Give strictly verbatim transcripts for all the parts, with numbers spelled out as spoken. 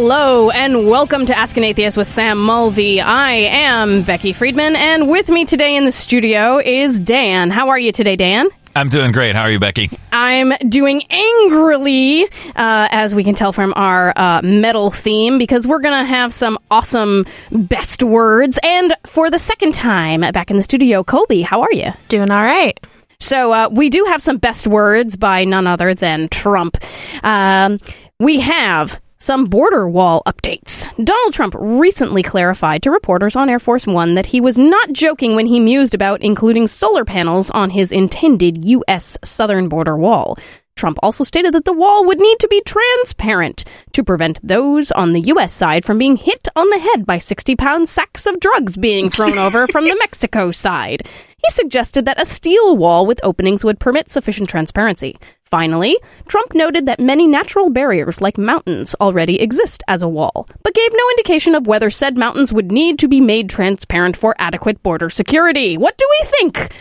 Hello, and welcome to Ask an Atheist with Sam Mulvey. I am Becky Friedman, and with me today in the studio is Dan. How are you today, Dan? I'm doing great. How are you, Becky? I'm doing angrily, uh, as we can tell from our uh, metal theme, because we're going to have some awesome best words. And for the second time back in the studio, Colby, how are you? Doing all right. So uh, we do have some best words by none other than Trump. Um, we have some border wall updates. Donald Trump recently clarified to reporters on Air Force One that he was not joking when he mused about including solar panels on his intended U S southern border wall. Trump also stated that the wall would need to be transparent to prevent those on the U S side from being hit on the head by sixty-pound sacks of drugs being thrown over from the Mexico side. He suggested that a steel wall with openings would permit sufficient transparency. Finally, Trump noted that many natural barriers like mountains already exist as a wall, but gave no indication of whether said mountains would need to be made transparent for adequate border security. What do we think?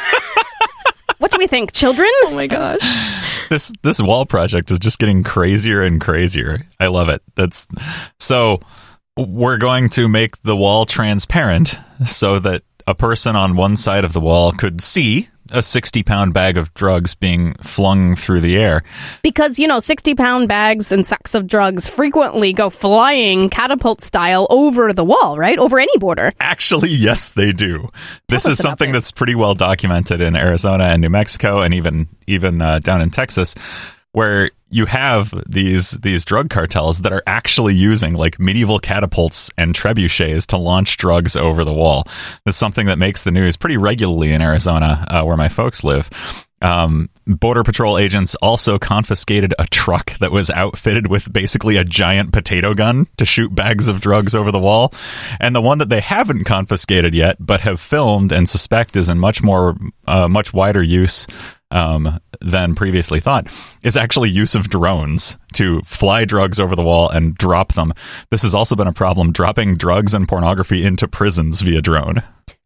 What do we think, children? Oh my gosh. This this wall project is just getting crazier and crazier. I love it. That's so we're going to make the wall transparent so that a person on one side of the wall could see a sixty-pound bag of drugs being flung through the air. Because, you know, sixty-pound bags and sacks of drugs frequently go flying catapult style over the wall, right? Over any border. Actually, yes, they do. Tell this is something this. that's pretty well documented in Arizona and New Mexico and even even uh, down in Texas, where you have these these drug cartels that are actually using like medieval catapults and trebuchets to launch drugs over the wall. That's something that makes the news pretty regularly in Arizona, uh, where my folks live. Um, Border Patrol agents also confiscated a truck that was outfitted with basically a giant potato gun to shoot bags of drugs over the wall. And the one that they haven't confiscated yet, but have filmed and suspect is in much more, uh, much wider use um, than previously thought, is actually use of drones to fly drugs over the wall and drop them. This has also been a problem, dropping drugs and pornography into prisons via drone.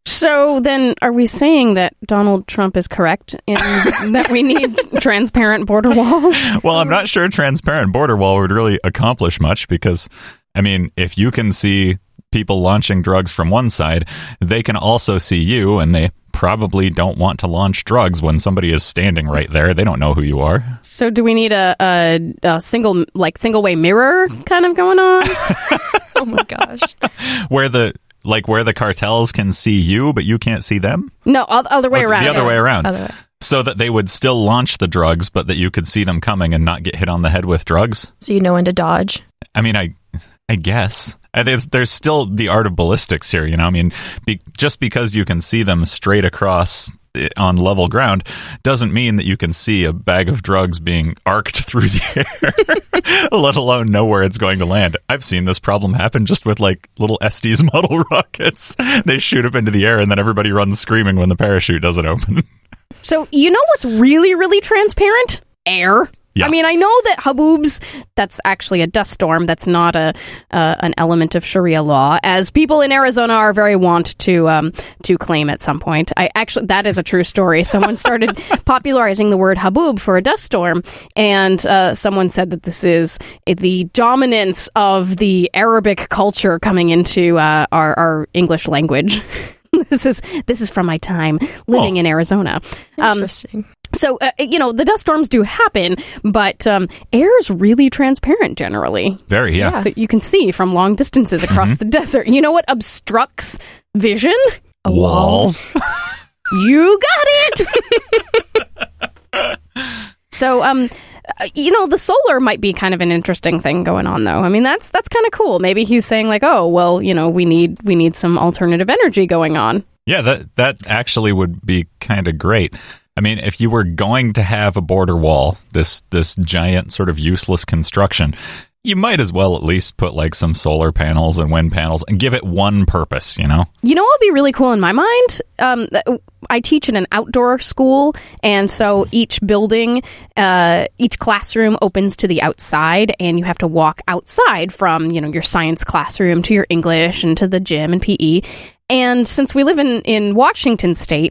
So then are we saying that Donald Trump is correct in that we need transparent border walls? Well, I'm not sure a transparent border wall would really accomplish much because, I mean, if you can see people launching drugs from one side, they can also see you, and they probably don't want to launch drugs when somebody is standing right there. They don't know who you are. So do we need a, a, a single, like, single-way mirror kind of going on? Oh my gosh. Where the... Like where the cartels can see you, but you can't see them? No, other way oh, around. The other yeah. way around. Other way. So that they would still launch the drugs, but that you could see them coming and not get hit on the head with drugs? So you know when to dodge? I mean, I I guess. I think it's, there's still the art of ballistics here, you know? I mean, be, just because you can see them straight across on level ground doesn't mean that you can see a bag of drugs being arced through the air, let alone know where it's going to land. I've seen this problem happen just with like little Estes model rockets. They shoot up into the air and then everybody runs screaming when the parachute doesn't open. So you know what's really, really transparent? Air. Yeah. I mean, I know that haboobs, that's actually a dust storm. That's not a uh, an element of Sharia law, as people in Arizona are very wont to um, to claim at some point. I actually, that is a true story. Someone started popularizing the word haboob for a dust storm, and uh, someone said that this is the dominance of the Arabic culture coming into uh, our, our English language. This is this is from my time living oh. in Arizona. Interesting. Um, So, uh, you know, the dust storms do happen, but um, air is really transparent generally. Very, yeah. So you can see from long distances across mm-hmm. the desert. You know what obstructs vision? A Walls. wall. You got it! So, um, you know, the solar might be kind of an interesting thing going on, though. I mean, that's that's kind of cool. Maybe he's saying like, oh, well, you know, we need we need some alternative energy going on. Yeah, that that actually would be kind of great. I mean, if you were going to have a border wall, this this giant sort of useless construction, you might as well at least put like some solar panels and wind panels and give it one purpose, you know? You know what would be really cool in my mind? Um, I teach in an outdoor school, and so each building, uh, each classroom opens to the outside, and you have to walk outside from, you know, your science classroom to your English and to the gym and P E. And since we live in, in Washington State,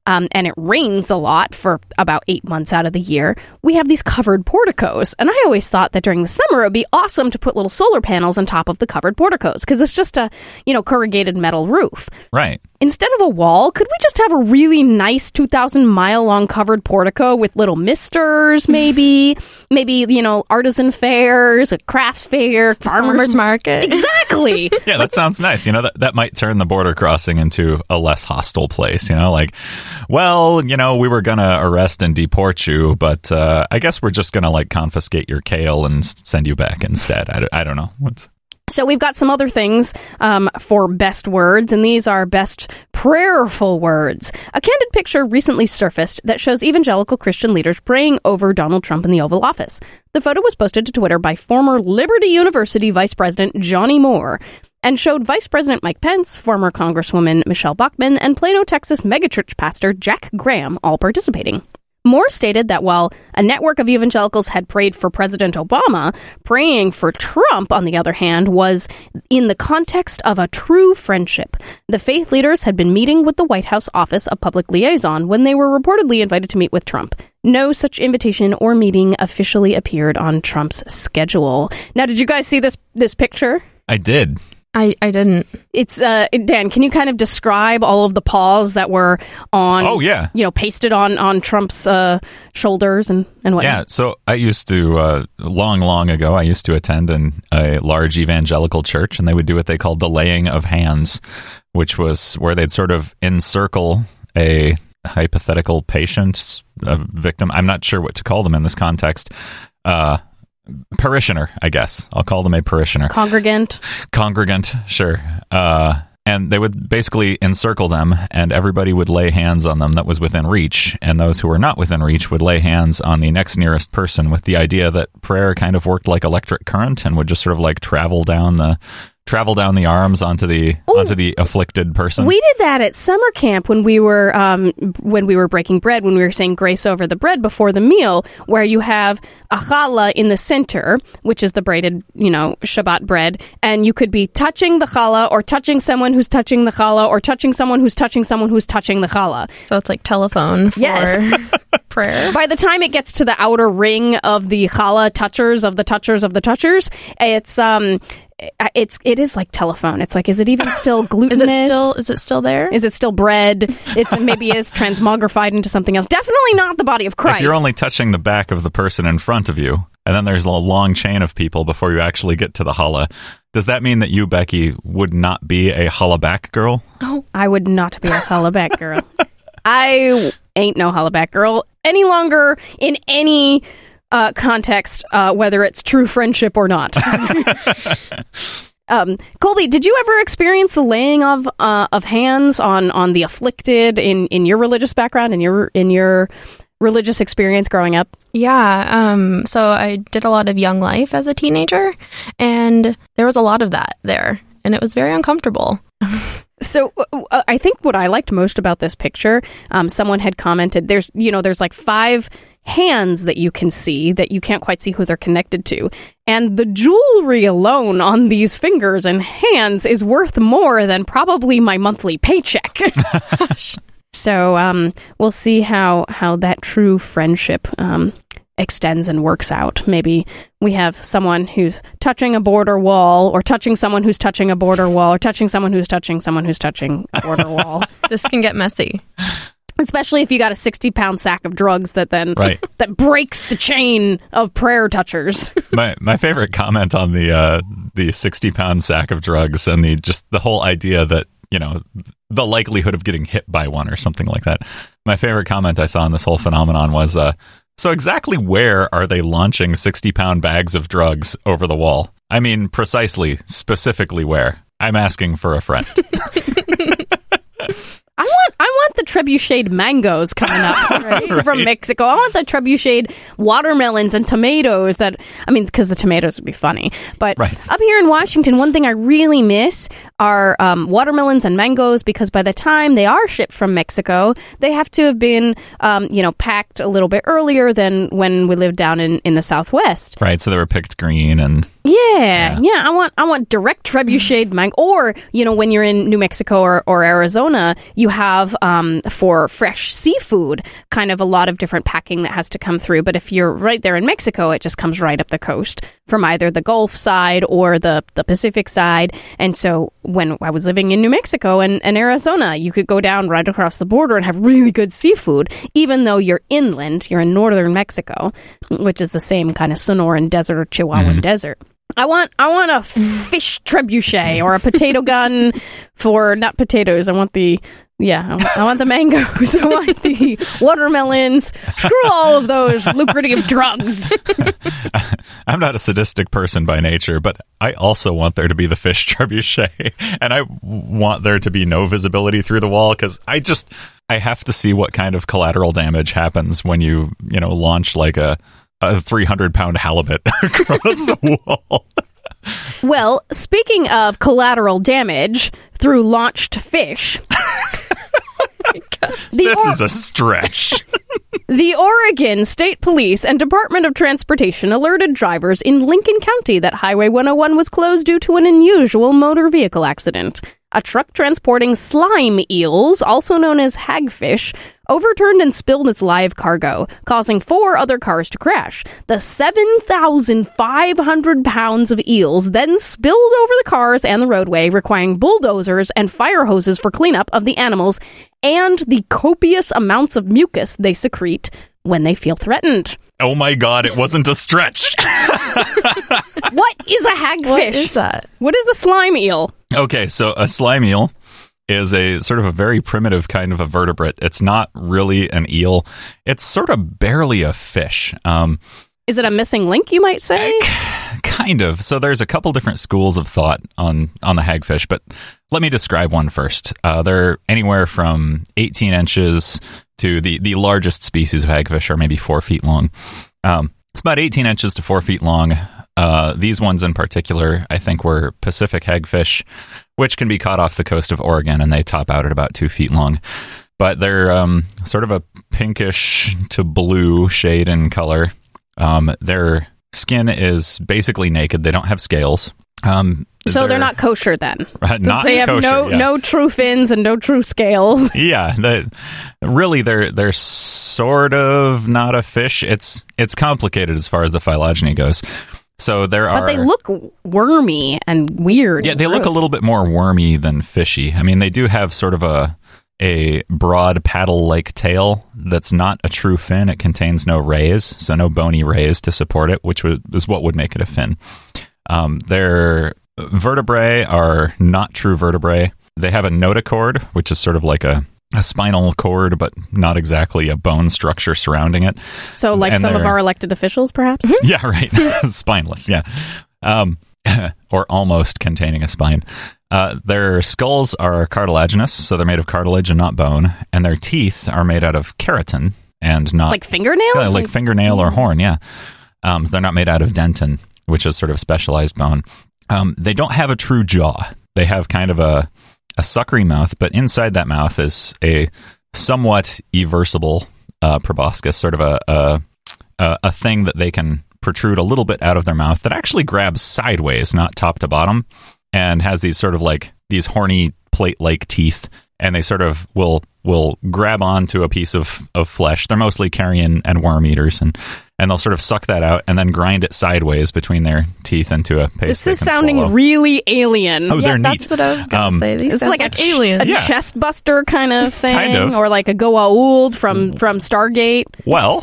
um, and it rains a lot for about eight months out of the year, we have these covered porticos. And I always thought that during the summer, it would be awesome to put little solar panels on top of the covered porticos because it's just a, you know, corrugated metal roof. Right. Instead of a wall, could we just have a really nice two thousand mile long covered portico with little misters, maybe? maybe, you know, artisan fairs, a crafts fair, farmers, farmers market. Exactly. Yeah, that sounds nice. You know, that, that might turn the border crossing into a less hostile place. You know, like, well, you know, we were going to arrest and deport you, but uh, I guess we're just going to, like, confiscate your kale and s- send you back instead. I, I don't know. What's... So we've got some other things um, for best words, and these are best prayerful words. A candid picture recently surfaced that shows evangelical Christian leaders praying over Donald Trump in the Oval Office. The photo was posted to Twitter by former Liberty University Vice President Johnny Moore and showed Vice President Mike Pence, former Congresswoman Michelle Bachmann, and Plano, Texas megachurch pastor Jack Graham all participating. Moore stated that while a network of evangelicals had prayed for President Obama, praying for Trump, on the other hand, was in the context of a true friendship. The faith leaders had been meeting with the White House Office of Public Liaison when they were reportedly invited to meet with Trump. No such invitation or meeting officially appeared on Trump's schedule. Now, did you guys see this this picture? I did. I, I didn't. It's, uh, Dan, can you kind of describe all of the paws that were on, Oh, yeah. you know, pasted on, on Trump's uh, shoulders and, and whatnot? Yeah, so I used to, uh, long, long ago, I used to attend an, a large evangelical church, and they would do what they called the laying of hands, which was where they'd sort of encircle a hypothetical patient, a victim. I'm not sure what to call them in this context. Uh, parishioner, I guess. I'll call them a parishioner. Congregant. Congregant, sure. Uh, and they would basically encircle them, and everybody would lay hands on them that was within reach, and those who were not within reach would lay hands on the next nearest person, with the idea that prayer kind of worked like electric current and would just sort of like travel down the travel down the arms onto the Ooh. onto the afflicted person. We did that at summer camp when we were um, when we were breaking bread, when we were saying grace over the bread before the meal, where you have a challah in the center, which is the braided, you know, Shabbat bread, and you could be touching the challah or touching someone who's touching the challah or touching someone who's touching someone who's touching the challah. So it's like telephone for Yes. prayer. By the time it gets to the outer ring of the challah touchers of the touchers of the touchers, it's um, it's it is like telephone. It's like, is it even still glutinous? Is it still is it still there? Is it still bread? It's maybe it's transmogrified into something else. Definitely not the body of Christ. If you're only touching the back of the person in front of you, and then there's a long chain of people before you actually get to the challah, does that mean that you, Becky, would not be a challah back girl? Oh, I would not be a challah back girl. I ain't no challah back girl any longer in any uh, context, uh, whether it's true friendship or not. Um, Colby, did you ever experience the laying of uh, of hands on, on the afflicted in, in your religious background, in your in your religious experience growing up? Yeah. Um, so I did a lot of Young Life as a teenager, and there was a lot of that there, and it was very uncomfortable. So uh, I think what I liked most about this picture, um, someone had commented, there's, you know, there's like five hands that you can see that you can't quite see who they're connected to. And the jewelry alone on these fingers and hands is worth more than probably my monthly paycheck. So um, we'll see how, how that true friendship um, extends and works out. Maybe we have someone who's touching a border wall, or touching someone who's touching a border wall, or touching someone who's touching someone who's touching a border wall. This can get messy. Especially if you got a sixty pound sack of drugs that then Right. that breaks the chain of prayer touchers. My my favorite comment on the uh, the sixty pound sack of drugs and the just the whole idea that, you know, the likelihood of getting hit by one or something like that. My favorite comment I saw in this whole phenomenon was, uh, so exactly where are they launching sixty pound bags of drugs over the wall? I mean, precisely, specifically where? I'm asking for a friend. I want I want the trebucheted mangoes coming up right, Right. from Mexico. I want the trebucheted watermelons and tomatoes that, I mean, because the tomatoes would be funny. But Right. up here in Washington, one thing I really miss are um, watermelons and mangoes, because by the time they are shipped from Mexico, they have to have been, um, you know, packed a little bit earlier than when we lived down in, in the Southwest. Right, so they were picked green and Yeah, Yeah. yeah. I want I want direct trebucheted mango. Or, you know, when you're in New Mexico or, or Arizona, you have, um, for fresh seafood, kind of a lot of different packing that has to come through. But if you're right there in Mexico, it just comes right up the coast from either the Gulf side or the, the Pacific side. And so when I was living in New Mexico and, and Arizona, you could go down right across the border and have really good seafood, even though you're inland, you're in northern Mexico, which is the same kind of Sonoran Desert or Chihuahuan Mm-hmm. Desert. I want I want a fish trebuchet or a potato gun for not potatoes. I want the yeah, I want, I want the mangoes. I want the watermelons. Screw all of those lucrative drugs. I'm not a sadistic person by nature, but I also want there to be the fish trebuchet, and I want there to be no visibility through the wall because I just I have to see what kind of collateral damage happens when you you know launch like a a three hundred pound halibut across the wall. Well, speaking of collateral damage through launched fish, the This or- is a stretch. The Oregon State Police and Department of Transportation alerted drivers in Lincoln County that Highway one oh one was closed due to an unusual motor vehicle accident. A truck transporting slime eels, also known as hagfish, overturned and spilled its live cargo, causing four other cars to crash. The seven thousand five hundred pounds of eels then spilled over the cars and the roadway, requiring bulldozers and fire hoses for cleanup of the animals and the copious amounts of mucus they secrete when they feel threatened. Oh my god, it wasn't a stretch. What is a hagfish? What is that? What is a slime eel? Okay, so a slime eel is a sort of a very primitive kind of a vertebrate. It's not really an eel. It's sort of barely a fish. Um, Is it a missing link, you might say? kind of. So there's a couple different schools of thought on, on the hagfish, but let me describe one first. Uh, they're anywhere from eighteen inches to the, the largest species of hagfish are maybe four feet long. Um, it's about eighteen inches to four feet long. Uh, these ones in particular, I think, were Pacific hagfish, which can be caught off the coast of Oregon, and they top out at about two feet long. But they're um, sort of a pinkish to blue shade in color. Um, their skin is basically naked. They don't have scales. Um, So they're, they're not kosher then. Right, Since not they have kosher, no yeah. no true fins and no true scales. Yeah, the, really, they're they're sort of not a fish. It's it's complicated as far as the phylogeny goes. So there are, But they look wormy and weird. yeah, and they look a gross. little bit more wormy than fishy. I mean, they do have sort of a a broad paddle-like tail that's not a true fin. It contains no rays, so no bony rays to support it, which would, is what would make it a fin. Um, their vertebrae are not true vertebrae. They have a notochord, which is sort of like a, a spinal cord, but not exactly a bone structure surrounding it. So like and some of they're- our elected officials, perhaps? Yeah, right. Spineless, yeah. Um, or almost containing a spine. Uh, their skulls are cartilaginous, so they're made of cartilage and not bone, and their teeth are made out of keratin and not Like fingernails? Yeah, like fingernail or horn. Yeah, um, they're not made out of dentin, which is sort of specialized bone. Um, they don't have a true jaw. They have kind of a a suckery mouth, but inside that mouth is a somewhat eversible uh, proboscis, sort of a, a a a thing that they can protrude a little bit out of their mouth that actually grabs sideways, not top to bottom, and has these sort of like these horny plate-like teeth, and they sort of will will grab onto a piece of, of flesh. They're mostly carrion and worm eaters, and, and they'll sort of suck that out and then grind it sideways between their teeth into a paste. This they is can sounding swallow. really alien. Oh, yeah, they're that's neat. what I was going to Um, say. These It's sound like, like, a, ch- aliens. a Yeah. chest buster kind of thing, Kind of. or like a Goa'uld from from Stargate. Well,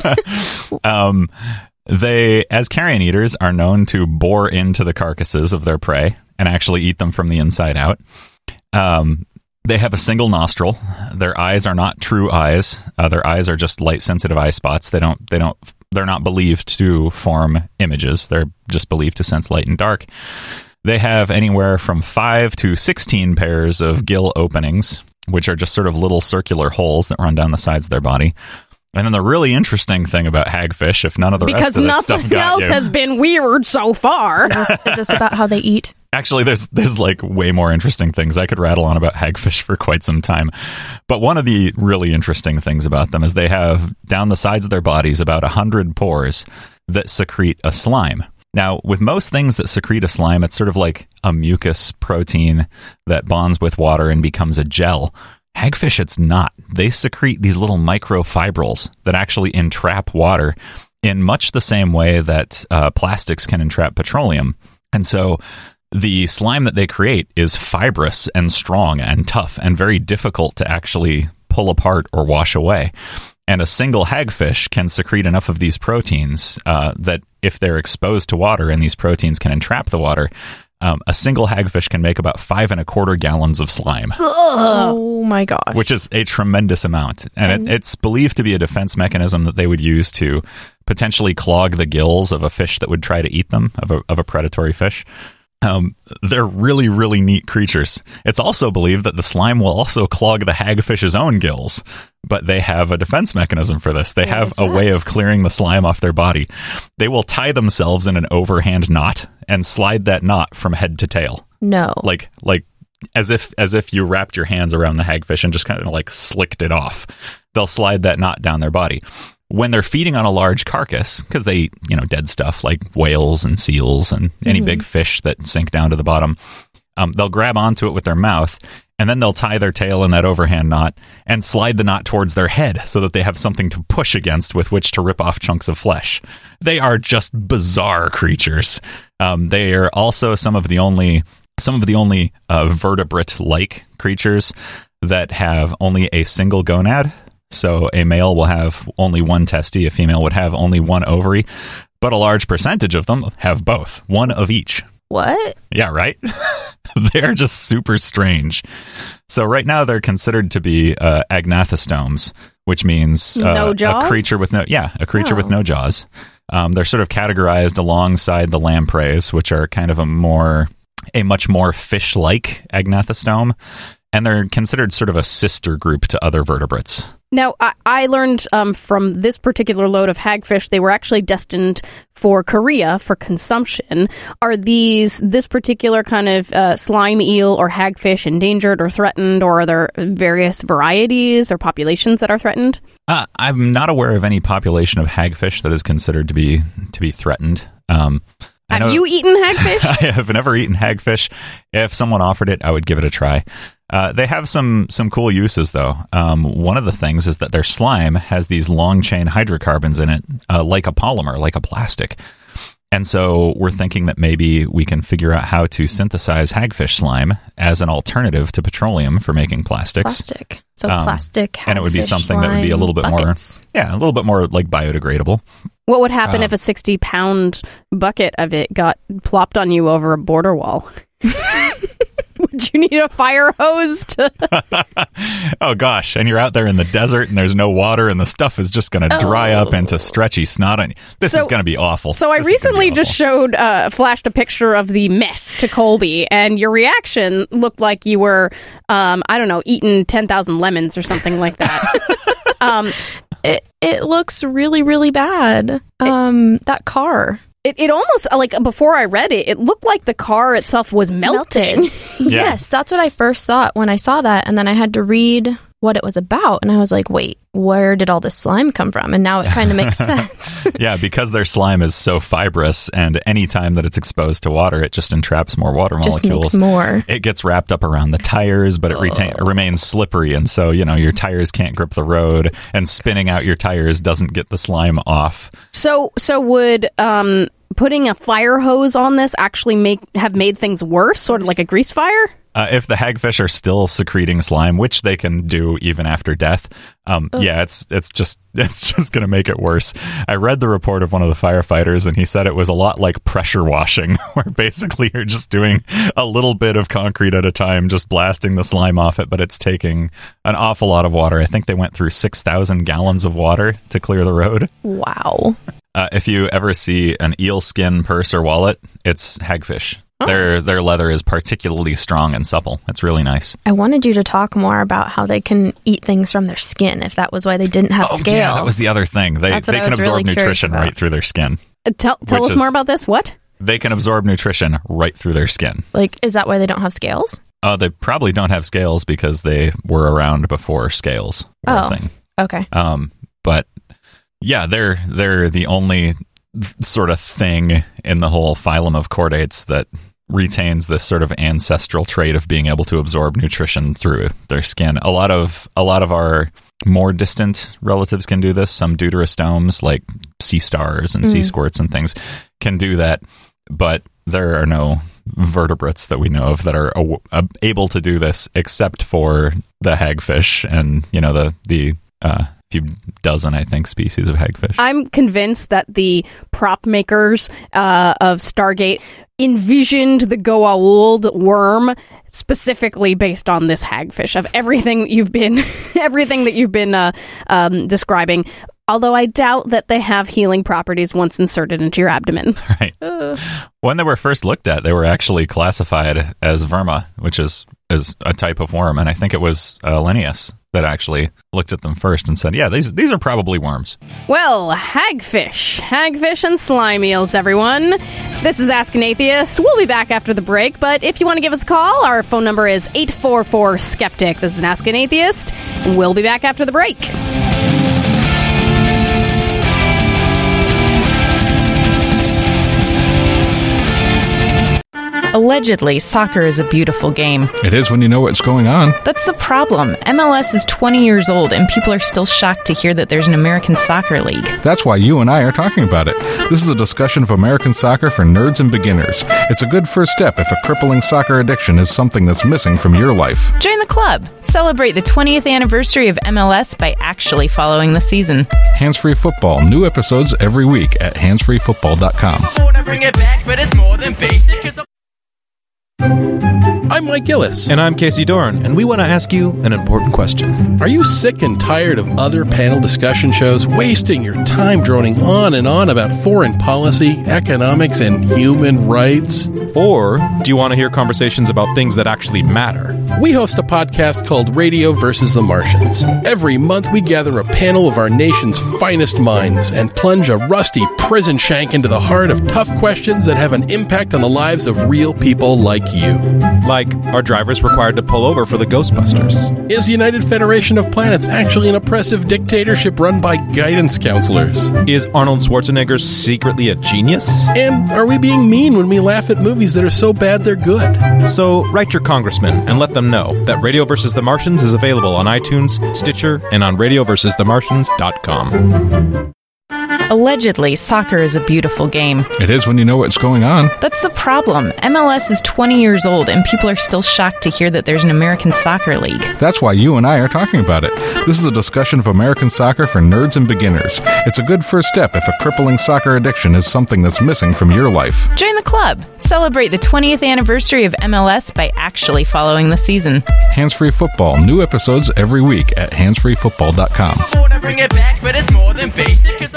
um, they, as carrion eaters, are known to bore into the carcasses of their prey and actually eat them from the inside out. Um, they have a single nostril. Their eyes are not true eyes. Uh, their eyes are just light-sensitive eye spots. They don't. They don't. They're not believed to form images. They're just believed to sense light and dark. They have anywhere from five to sixteen pairs of gill openings, which are just sort of little circular holes that run down the sides of their body. And then the really interesting thing about hagfish, if none of the Because rest of this stuff nothing got else you, has been weird so far. Is this, is this about how they eat? actually, there's there's like way more interesting things I could rattle on about hagfish for quite some time. But one of the really interesting things about them is they have down the sides of their bodies about a hundred pores that secrete a slime. Now, with most things that secrete a slime, it's sort of like a mucus protein that bonds with water and becomes a gel. Hagfish, it's not. They secrete these little microfibrils that actually entrap water in much the same way that uh, plastics can entrap petroleum. And so the slime that they create is fibrous and strong and tough and very difficult to actually pull apart or wash away. And a single hagfish can secrete enough of these proteins uh, that if they're exposed to water and these proteins can entrap the water, um, a single hagfish can make about five and a quarter gallons of slime. Oh my gosh. Which is a tremendous amount. And, and it, it's believed to be a defense mechanism that they would use to potentially clog the gills of a fish that would try to eat them, of a, of a predatory fish. Um, they're really, really neat creatures. It's also believed that the slime will also clog the hagfish's own gills, but they have a defense mechanism for this. They What have is a that? way of clearing the slime off their body. They will tie themselves in an overhand knot and slide that knot from head to tail. No. Like, like, as if, as if you wrapped your hands around the hagfish and just kind of like slicked it off. They'll slide that knot down their body. When they're feeding on a large carcass, because they eat, you know, dead stuff like whales and seals and any Mhm. big fish that sink down to the bottom, um, they'll grab onto it with their mouth, and then they'll tie their tail in that overhand knot and slide the knot towards their head so that they have something to push against with which to rip off chunks of flesh. They are just bizarre creatures. Um, they are also some of the only some of the only uh, vertebrate-like creatures that have only a single gonad. So a male will have only one testy, a female would have only one ovary, but a large percentage of them have both, one of each. What? Yeah, right? They're just super strange. So right now they're considered to be uh, agnathostomes, which means uh, No jaws? a creature with no yeah, a creature Oh. with no jaws. Um, they're sort of categorized alongside the lampreys, which are kind of a more a much more fish-like agnathostome, and they're considered sort of a sister group to other vertebrates. Now, I, I learned um, from this particular load of hagfish, they were actually destined for Korea for consumption. Are these, this particular kind of uh, slime eel or hagfish endangered or threatened, or are there various varieties or populations that are threatened? Uh, I'm not aware of any population of hagfish that is considered to be to be threatened. Um, I Have know- you eaten hagfish? I have never eaten hagfish. If someone offered it, I would give it a try. Uh, they have some some cool uses, though. Um, one of the things is that their slime has these long chain hydrocarbons in it, uh, like a polymer, like a plastic. And so we're thinking that maybe we can figure out how to synthesize hagfish slime as an alternative to petroleum for making plastics. Plastic. So Um, plastic. and it would be hagfish something that would be a slime little bit more- buckets. Yeah, a little bit more like biodegradable. What would happen Um, if a sixty-pound bucket of it got plopped on you over a border wall? Would you need a fire hose to... Oh gosh, and you're out there in the desert and there's no water and the stuff is just going to dry up into stretchy snot on you. This So- is going to be awful. So I This is gonna be recently just awful. showed, uh, flashed a picture of the mess to Colby, and your reaction looked like you were, um, I don't know, eating ten thousand lemons or something like that. um, It it looks really really bad. Um, that car it, it almost, like, before I read it, it looked like the car itself was melting. Yeah. Yes, that's what I first thought when I saw that, and then I had to read what it was about, and I was like, wait, where did all this slime come from? And now it kind of makes sense. Yeah, because their slime is so fibrous, and any time that it's exposed to water, it just entraps more water Just molecules. makes more. It gets wrapped up around the tires, but it retain, it remains slippery, and so you know your tires can't grip the road, and spinning out your tires doesn't get the slime off. So, so would um, putting a fire hose on this actually make have made things worse, sort of like a grease fire? Uh, if the hagfish are still secreting slime, which they can do even after death, um, yeah, it's it's just it's just going to make it worse. I read the report of one of the firefighters, and he said it was a lot like pressure washing, where basically you're just doing a little bit of concrete at a time, just blasting the slime off it, but it's taking an awful lot of water. I think they went through six thousand gallons of water to clear the road. Wow. Uh, if you ever see an eel skin purse or wallet, it's hagfish. Oh. Their their leather is particularly strong and supple. It's really nice. I wanted you to talk more about how they can eat things from their skin, if that was why they didn't have Oh, scales. yeah, that was the other thing. They That's what they I can was absorb really curious nutrition about. right through their skin. Uh, tell tell Which us more is- about this. What? They can absorb nutrition right through their skin. Like, is that why they don't have scales? Uh, they probably don't have scales because they were around before scales were Oh. a thing. Okay. Um, but yeah, they're they're the only sort of thing in the whole phylum of chordates that retains this sort of ancestral trait of being able to absorb nutrition through their skin. A lot of a lot of our more distant relatives can do this. Some deuterostomes, like sea stars and mm. sea squirts and things, can do that, but there are no vertebrates that we know of that are uh, able to do this, except for the hagfish and, you know, the the uh, few dozen, I think, species of hagfish. I'm convinced that the prop makers uh, of Stargate envisioned the Goa'uld worm specifically based on this hagfish. Of everything that you've been, everything that you've been uh, um, describing. Although I doubt that they have healing properties once inserted into your abdomen. Right. Uh. When they were first looked at, they were actually classified as verma, which is, is a type of worm. And I think it was uh, Linnaeus that actually looked at them first and said, yeah, these these are probably worms. Well, hagfish. Hagfish and slime eels, everyone. This is Ask an Atheist. We'll be back after the break, but if you want to give us a call, our phone number is eight four four skeptic. This is Ask an Atheist. We'll be back after the break. Allegedly, soccer is a beautiful game. It is when you know what's going on. That's the problem. M L S is twenty years old, and people are still shocked to hear that there's an American Soccer League. That's why you and I are talking about it. This is a discussion of American soccer for nerds and beginners. It's a good first step if a crippling soccer addiction is something that's missing from your life. Join the club. Celebrate the twentieth anniversary of M L S by actually following the season. Hands-Free Football. New episodes every week at hands free football dot com. I wanna bring it back, but it's more than basic, 'cause I'm Mike Gillis. And I'm Casey Dorn, and we want to ask you an important question. Are you sick and tired of other panel discussion shows wasting your time droning on and on about foreign policy, economics, and human rights? Or do you want to hear conversations about things that actually matter? We host a podcast called Radio versus the Martians. Every month we gather a panel of our nation's finest minds and plunge a rusty prison shank into the heart of tough questions that have an impact on the lives of real people like you. Like, are drivers required to pull over for the Ghostbusters? Is United Federation of Planets actually an oppressive dictatorship run by guidance counselors? Is Arnold Schwarzenegger secretly a genius? And are we being mean when we laugh at movies that are so bad they're good? So write your congressman and let them know that Radio versus the Martians is available on iTunes, Stitcher, and on radio versus the martians dot com. Allegedly, soccer is a beautiful game. It is when you know what's going on. That's the problem. M L S is twenty years old, and people are still shocked to hear that there's an American Soccer League. That's why you and I are talking about it. This is a discussion of American soccer for nerds and beginners. It's a good first step if a crippling soccer addiction is something that's missing from your life. Join the club. Celebrate the twentieth anniversary of M L S by actually following the season. Hands-Free Football. New episodes every week at hands free football dot com. I wanna bring it back, but it's more than basic, 'cause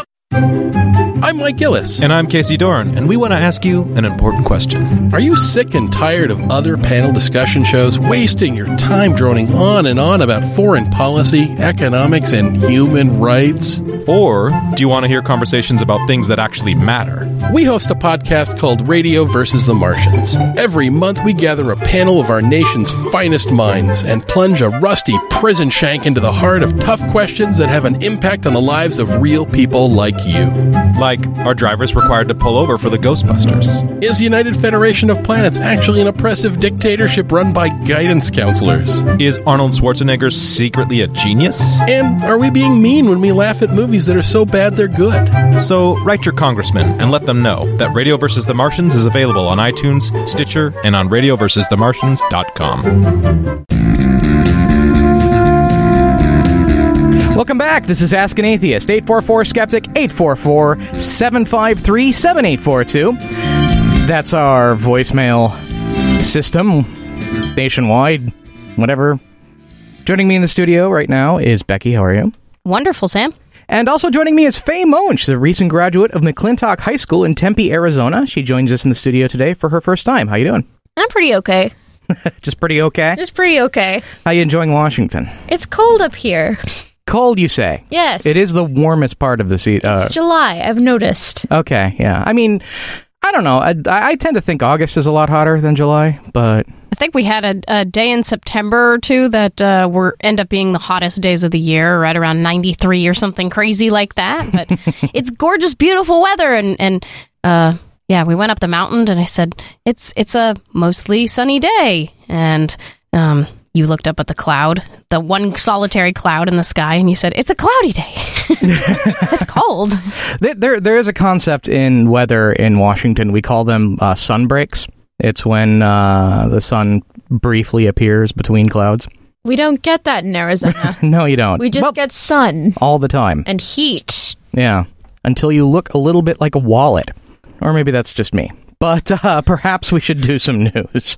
I'm Mike Gillis. And I'm Casey Dorn, and we want to ask you an important question. Are you sick and tired of other panel discussion shows wasting your time droning on and on about foreign policy, economics, and human rights? Or do you want to hear conversations about things that actually matter? We host a podcast called Radio versus the Martians. Every month we gather a panel of our nation's finest minds and plunge a rusty prison shank into the heart of tough questions that have an impact on the lives of real people like you. Like, are drivers required to pull over for the Ghostbusters? Is United Federation of Planets actually an oppressive dictatorship run by guidance counselors? Is Arnold Schwarzenegger secretly a genius? And are we being mean when we laugh at movies that are so bad they're good? So write your congressman and let them know that Radio versus the Martians is available on iTunes, Stitcher, and on radio versus the martians dot com. Welcome back. This is Ask an Atheist. eight four four skeptic, eight four four, seven five three, seven eight four two. That's our voicemail system, nationwide, whatever. Joining me in the studio right now is Becky. How are you? Wonderful, Sam. And also joining me is Faye Moen. She's a recent graduate of McClintock High School in Tempe, Arizona. She joins us in the studio today for her first time. How you doing? I'm pretty okay. Just pretty okay? Just pretty okay. How you enjoying Washington? It's cold up here. Cold, you say? Yes. It is the warmest part of the season. Uh, it's July, I've noticed. Okay, yeah. I mean, I don't know. I, I tend to think August is a lot hotter than July, but I think we had a, a day in September or two that uh, were end up being the hottest days of the year, right around ninety-three or something crazy like that. But it's gorgeous, beautiful weather, and and uh, yeah, we went up the mountain, and I said it's it's a mostly sunny day, and um, you looked up at the cloud, the one solitary cloud in the sky, and you said it's a cloudy day. It's cold. There, there is a concept in weather in Washington. We call them uh, sun breaks. It's when uh, the sun briefly appears between clouds. We don't get that in Arizona. No, you don't. We just well, get sun. All the time. And heat. Yeah. Until you look a little bit like a wallet. Or maybe that's just me. But uh, perhaps we should do some news.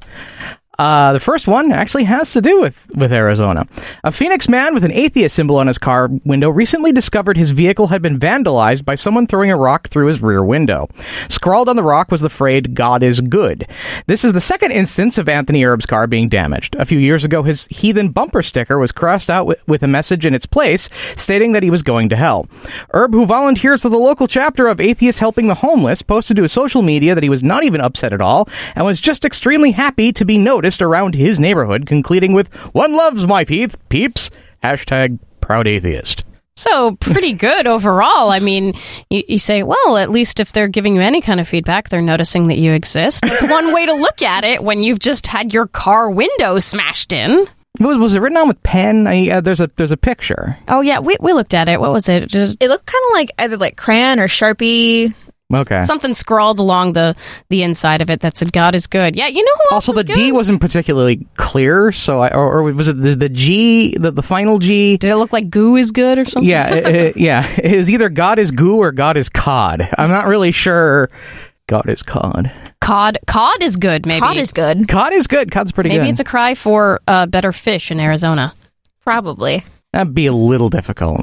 Uh, the first one actually has to do with, with Arizona. A Phoenix man with an atheist symbol on his car window recently discovered his vehicle had been vandalized by someone throwing a rock through his rear window. Scrawled on the rock was the phrase, "God is good." This is the second instance of Anthony Erb's car being damaged. A few years ago, his heathen bumper sticker was crossed out with, with a message in its place stating that he was going to hell. Erb, who volunteers for the local chapter of Atheists Helping the Homeless, posted to his social media that he was not even upset at all and was just extremely happy to be noticed around his neighborhood, concluding with, "One loves my peep, peeps, hashtag proud atheist." So, pretty good overall. I mean, you, you say, well, at least if they're giving you any kind of feedback, they're noticing that you exist. That's one way to look at it when you've just had your car window smashed in. Was, was it written on with pen? I, uh, there's a there's a picture. Oh, yeah, we we looked at it. What was it? Just It looked kind of like either like crayon or Sharpie. Okay. Something scrawled along the, the inside of it that said, "God is good." Yeah, you know who else Also, is the good? D wasn't particularly clear, so I, or, or was it the, the G, the, the final G? Did it look like goo is good or something? Yeah, it, it, yeah. It was either God is goo or God is cod. I'm not really sure. God is cod. Cod. Cod is good, maybe. Cod is good. Cod is good. Cod's pretty maybe good. Maybe it's a cry for uh, better fish in Arizona. Probably. That'd be a little difficult.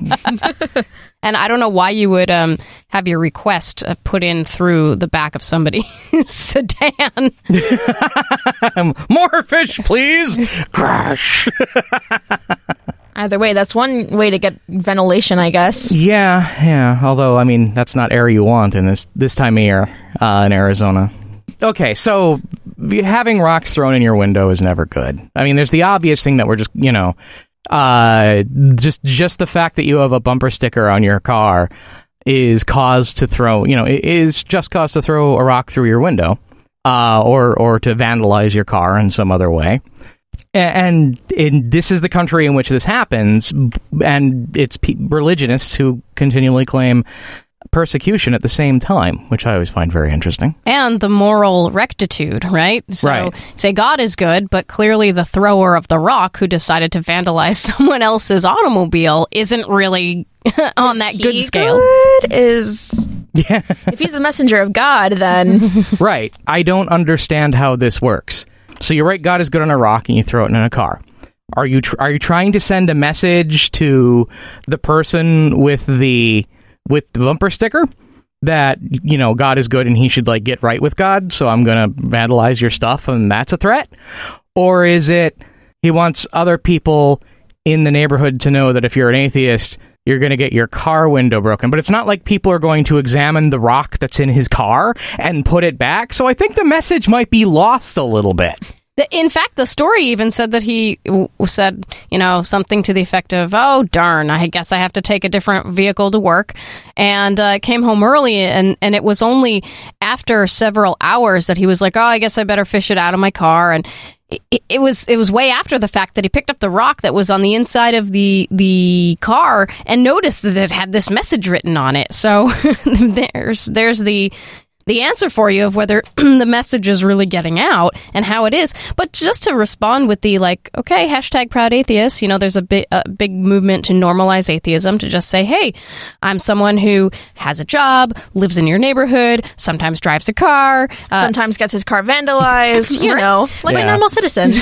And I don't know why you would um, have your request uh, put in through the back of somebody's sedan. More fish, please. Crash. Either way, that's one way to get ventilation, I guess. Yeah, yeah. Although, I mean, that's not air you want in this this time of year uh, in Arizona. Okay, so having rocks thrown in your window is never good. I mean, there's the obvious thing that we're just, you know, uh, just just the fact that you have a bumper sticker on your car is cause to throw, you know, it is just cause to throw a rock through your window, uh, or or to vandalize your car in some other way. And in, this is the country in which this happens, and it's pe- religionists who continually claim persecution at the same time, which I always find very interesting. And the moral rectitude, right? So Right. say God is good, but clearly the thrower of the rock who decided to vandalize someone else's automobile isn't really on that good He scale. Good is Yeah. if he's the messenger of God, then Right. I don't understand how this works. So you write God is good on a rock and you throw it in a car. Are you tr- are you trying to send a message to the person with the with the bumper sticker that, you know, God is good and he should like get right with God, so I'm going to vandalize your stuff and that's a threat? Or is it he wants other people in the neighborhood to know that if you're an atheist, you're going to get your car window broken? But it's not like people are going to examine the rock that's in his car and put it back. So I think the message might be lost a little bit. The- In fact, the story even said that he w- said, you know, something to the effect of, "Oh, darn, I guess I have to take a different vehicle to work," and uh, came home early, and, and it was only after several hours that he was like, "Oh, I guess I better fish it out of my car," and it, it was it was way after the fact that he picked up the rock that was on the inside of the the car and noticed that it had this message written on it. So there's there's the the answer for you of whether the message is really getting out and how it is. But just to respond with the, like, okay, hashtag proud atheist, you know, there's a big, a big movement to normalize atheism, to just say, hey, I'm someone who has a job, lives in your neighborhood, sometimes drives a car. Uh, sometimes gets his car vandalized, you Right. know, like Yeah. a normal citizen.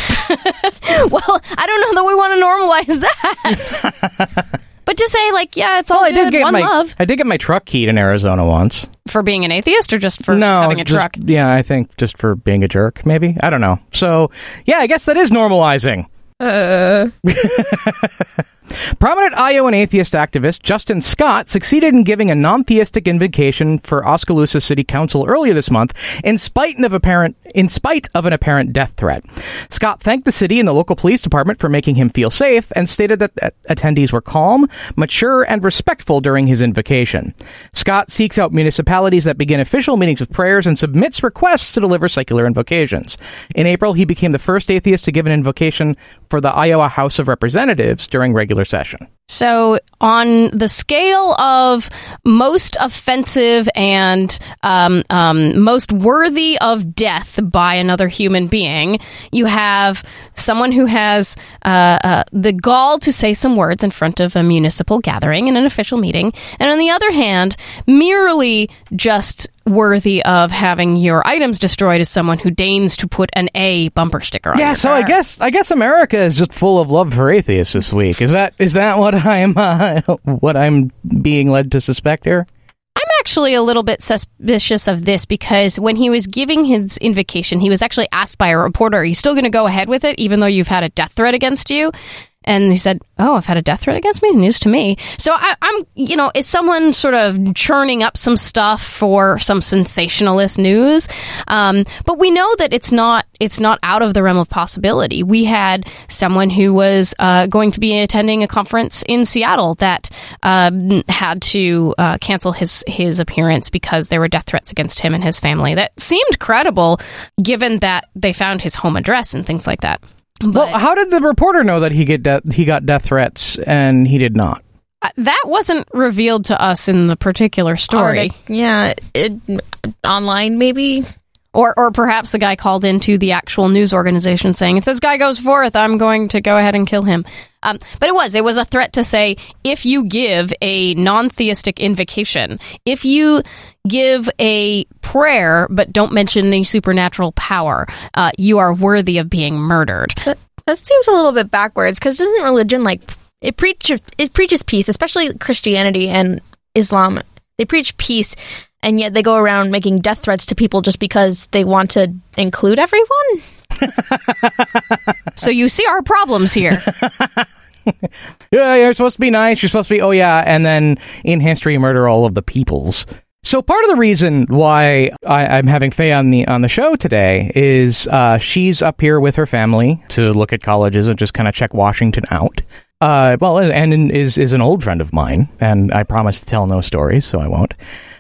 well, I don't know that we want to normalize that. But to say, like, yeah, it's all Well, I did good, get one my love. I did get my truck keyed in Arizona once. For being an atheist or just for no, having a just- truck? Yeah, I think just for being a jerk, maybe. I don't know. So, yeah, I guess that is normalizing. Uh. Prominent Iowan atheist activist Justin Scott succeeded in giving a non-theistic invocation for Oskaloosa City Council earlier this month, in spite of apparent in spite of an apparent death threat. Scott thanked the city and the local police department for making him feel safe, and stated that attendees were calm, mature, and respectful during his invocation. Scott seeks out municipalities that begin official meetings with prayers and submits requests to deliver secular invocations. In April, he became the first atheist to give an invocation for the Iowa House of Representatives during regular session. So, on the scale of most offensive and um, um, most worthy of death by another human being, you have someone who has uh, uh, the gall to say some words in front of a municipal gathering in an official meeting, and on the other hand, merely just worthy of having your items destroyed is someone who deigns to put an A bumper sticker on yeah, your so car. I guess I guess America is just full of love for atheists this week. Is that is that what I'm uh, what I'm being led to suspect here? I'm actually a little bit suspicious of this because when he was giving his invocation, he was actually asked by a reporter, "Are you still going to go ahead with it, even though you've had a death threat against you?" And he said, "Oh, I've had a death threat against me? News to me." So I, I'm, you know, is someone sort of churning up some stuff for some sensationalist news? Um, but we know that it's not, it's not out of the realm of possibility. We had someone who was uh, going to be attending a conference in Seattle that um, had to uh, cancel his his appearance because there were death threats against him and his family. That seemed credible, given that they found his home address and things like that. But, well, how did the reporter know that he get de- he got death threats and he did not? Uh, that wasn't revealed to us in the particular story. Artic- yeah, it, online maybe. Or or perhaps the guy called into the actual news organization saying, if this guy goes forth, I'm going to go ahead and kill him. Um, but it was. It was a threat to say, if you give a non-theistic invocation, if you give a prayer but don't mention any supernatural power, uh, you are worthy of being murdered. That, that seems a little bit backwards, because doesn't religion, like, it, preach, it preaches peace, especially Christianity and Islam. They preach peace, and yet they go around making death threats to people just because they want to include everyone? So you see our problems here. Yeah, you're supposed to be nice, you're supposed to be, oh yeah, and then in history murder all of the peoples. So part of the reason why I, I'm having Faye on the on the show today is uh, she's up here with her family to look at colleges and just kind of check Washington out. Uh, well, and is is an old friend of mine, and I promise to tell no stories, so I won't.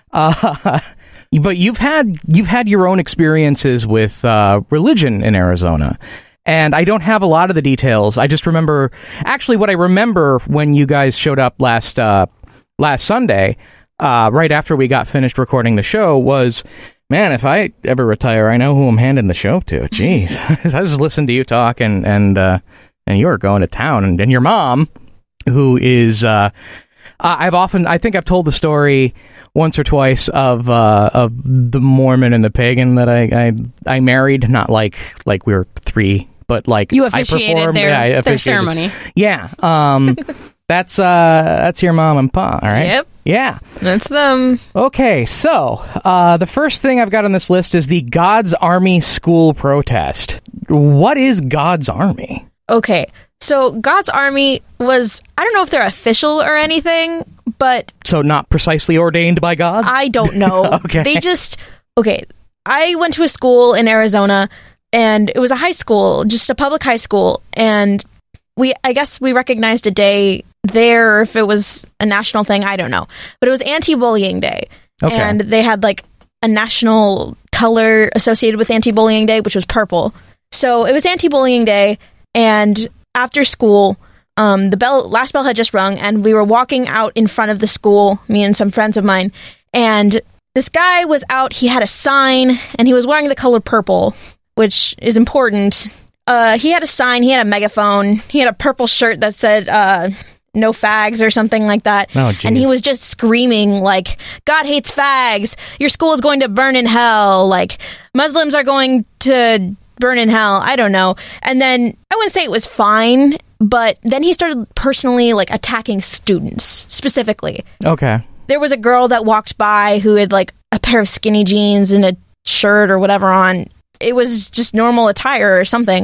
Uh, but you've had you've had your own experiences with uh, religion in Arizona, and I don't have a lot of the details. I just remember, actually, what I remember when you guys showed up last uh, last Sunday, uh, right after we got finished recording the show, was, man, if I ever retire, I know who I'm handing the show to. Jeez, I just listened to you talk, and and uh, and you are going to town, and, and your mom, who is, uh, I've often, I think I've told the story once or twice of uh, of the Mormon and the pagan that I, I I married, not like like we were three, but like you officiated I performed, their, yeah, I their officiated. ceremony. Yeah, um, that's uh, that's your mom and pa, all right? Yep. Yeah, that's them. Okay, so uh, the first thing I've got on this list is the God's Army school protest. What is God's Army? Okay, so God's Army was, I don't know if they're official or anything, but... So not precisely ordained by God? I don't know. Okay. They just... Okay, I went to a school in Arizona, and it was a high school, just a public high school, and we, I guess we recognized a day there, or if it was a national thing, I don't know. But it was Anti-Bullying Day, Okay. and they had, like, a national color associated with Anti-Bullying Day, which was purple. So it was Anti-Bullying Day, and after school, um, the bell, last bell had just rung, and we were walking out in front of the school, me and some friends of mine, and this guy was out, he had a sign, and he was wearing the color purple, which is important. Uh, he had a sign, he had a megaphone, he had a purple shirt that said, uh, no fags or something like that. Oh, geez. And he was just screaming, like, God hates fags, your school is going to burn in hell, like, Muslims are going to burn in hell, I don't know. And then, I wouldn't say it was fine, but then he started personally, like, attacking students, specifically. Okay. There was a girl that walked by who had, like, a pair of skinny jeans and a shirt or whatever on. It was just normal attire or something.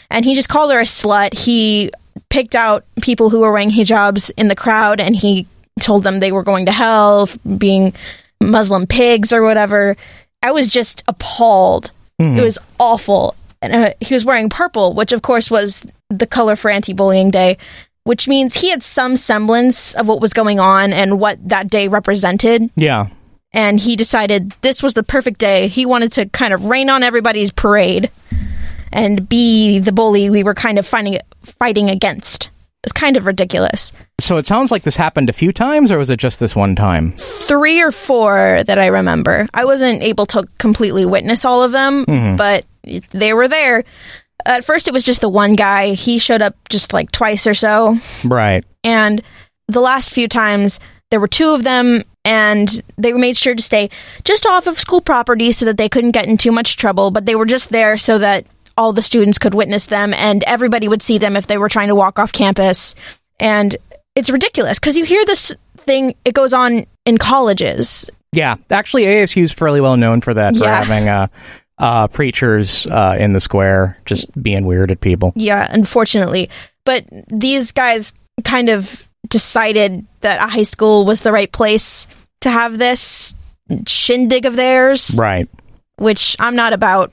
and he just called her a slut. He picked out people who were wearing hijabs in the crowd, and he told them they were going to hell, being Muslim pigs or whatever. I was just appalled. Mm. It was awful. And uh, he was wearing purple, which of course was the color for Anti-Bullying Day, which means he had some semblance of what was going on and what that day represented. Yeah. And he decided this was the perfect day. He wanted to kind of rain on everybody's parade and be the bully we were kind of fighting, fighting against. It's kind of ridiculous. So it sounds like this happened a few times, or was it just this one time? Three or four that I remember. I wasn't able to completely witness all of them, mm-hmm. but they were there. At first, it was just the one guy. He showed up just like twice or so. Right. And the last few times, there were two of them, and they made sure to stay just off of school property so that they couldn't get in too much trouble, but they were just there so that all the students could witness them, and everybody would see them if they were trying to walk off campus. And it's ridiculous, because you hear this thing, it goes on in colleges. Yeah, actually A S U's fairly well known for that, for yeah. having uh, uh, preachers uh, in the square just being weird at people. Yeah, unfortunately. But these guys kind of decided that a high school was the right place to have this shindig of theirs. Right. Which I'm not about.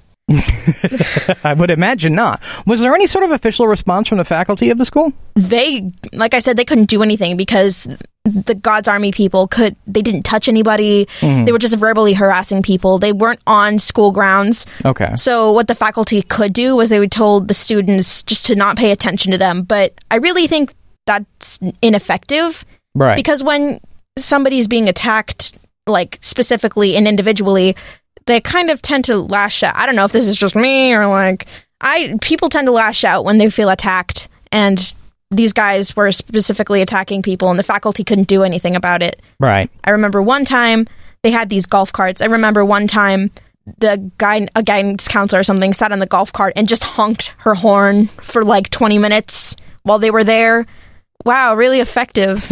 I would imagine not. Was there any sort of official response from the faculty of the school? They, like I said, they couldn't do anything because the God's Army people could, they didn't touch anybody. Mm. They were just verbally harassing people. They weren't on school grounds. Okay. So what the faculty could do was they would told the students just to not pay attention to them. But I really think that's ineffective. Right. Because when somebody's being attacked, like specifically and individually, they kind of tend to lash out. I don't know if this is just me or like I people tend to lash out when they feel attacked, and these guys were specifically attacking people and the faculty couldn't do anything about it. Right. I remember one time they had these golf carts. I remember one time the guy, a guidance counselor or something, sat on the golf cart and just honked her horn for like twenty minutes while they were there. Wow, really effective.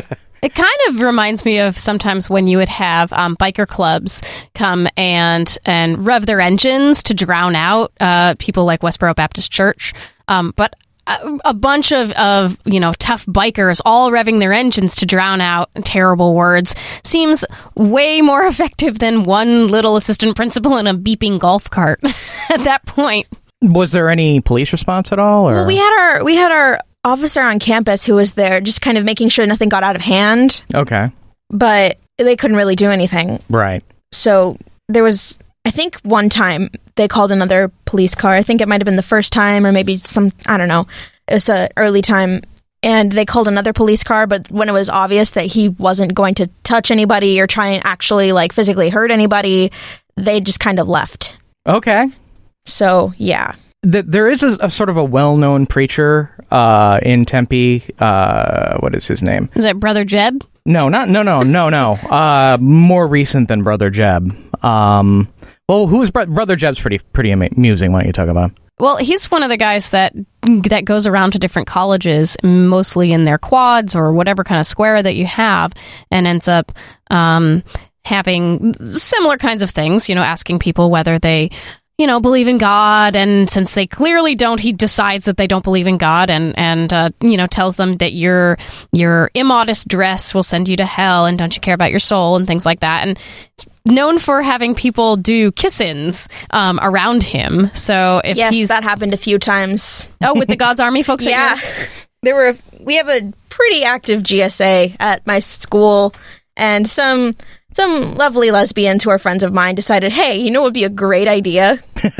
It kind of reminds me of sometimes when you would have um, biker clubs come and and rev their engines to drown out uh, people like Westboro Baptist Church. Um, but a, a bunch of, of, you know, tough bikers all revving their engines to drown out terrible words seems way more effective than one little assistant principal in a beeping golf cart at that point. Was there any police response at all? Or? Well, we had our we had our officer on campus who was there just kind of making sure nothing got out of hand. Okay. But they couldn't really do anything. Right. So there was, I think one time they called another police car. I think it might have been the first time or maybe some, I don't know. It was an early time. And they called another police car, but when it was obvious that he wasn't going to touch anybody or try and actually like physically hurt anybody, they just kind of left. Okay. So, yeah. The, there is a, a sort of a well-known preacher uh, in Tempe. Uh, what is his name? Is that Brother Jeb? No, not no, no, no, no. Uh, more recent than Brother Jeb. Um, well, who's Bro- Brother Jeb's pretty pretty amusing. Why don't you talk about him? Well, he's one of the guys that that goes around to different colleges, mostly in their quads or whatever kind of square that you have, and ends up um, having similar kinds of things. You know, asking people whether they, you know, believe in God, and since they clearly don't, he decides that they don't believe in God, and and uh, you know, tells them that your your immodest dress will send you to hell, and don't you care about your soul, and things like that. And it's known for having people do kiss-ins um, around him. So if yes, he's that happened a few times. Oh, with the God's Army folks. Yeah, there were. We have a pretty active G S A at my school, and some. Some lovely lesbians who are friends of mine decided, hey, you know what would be a great idea?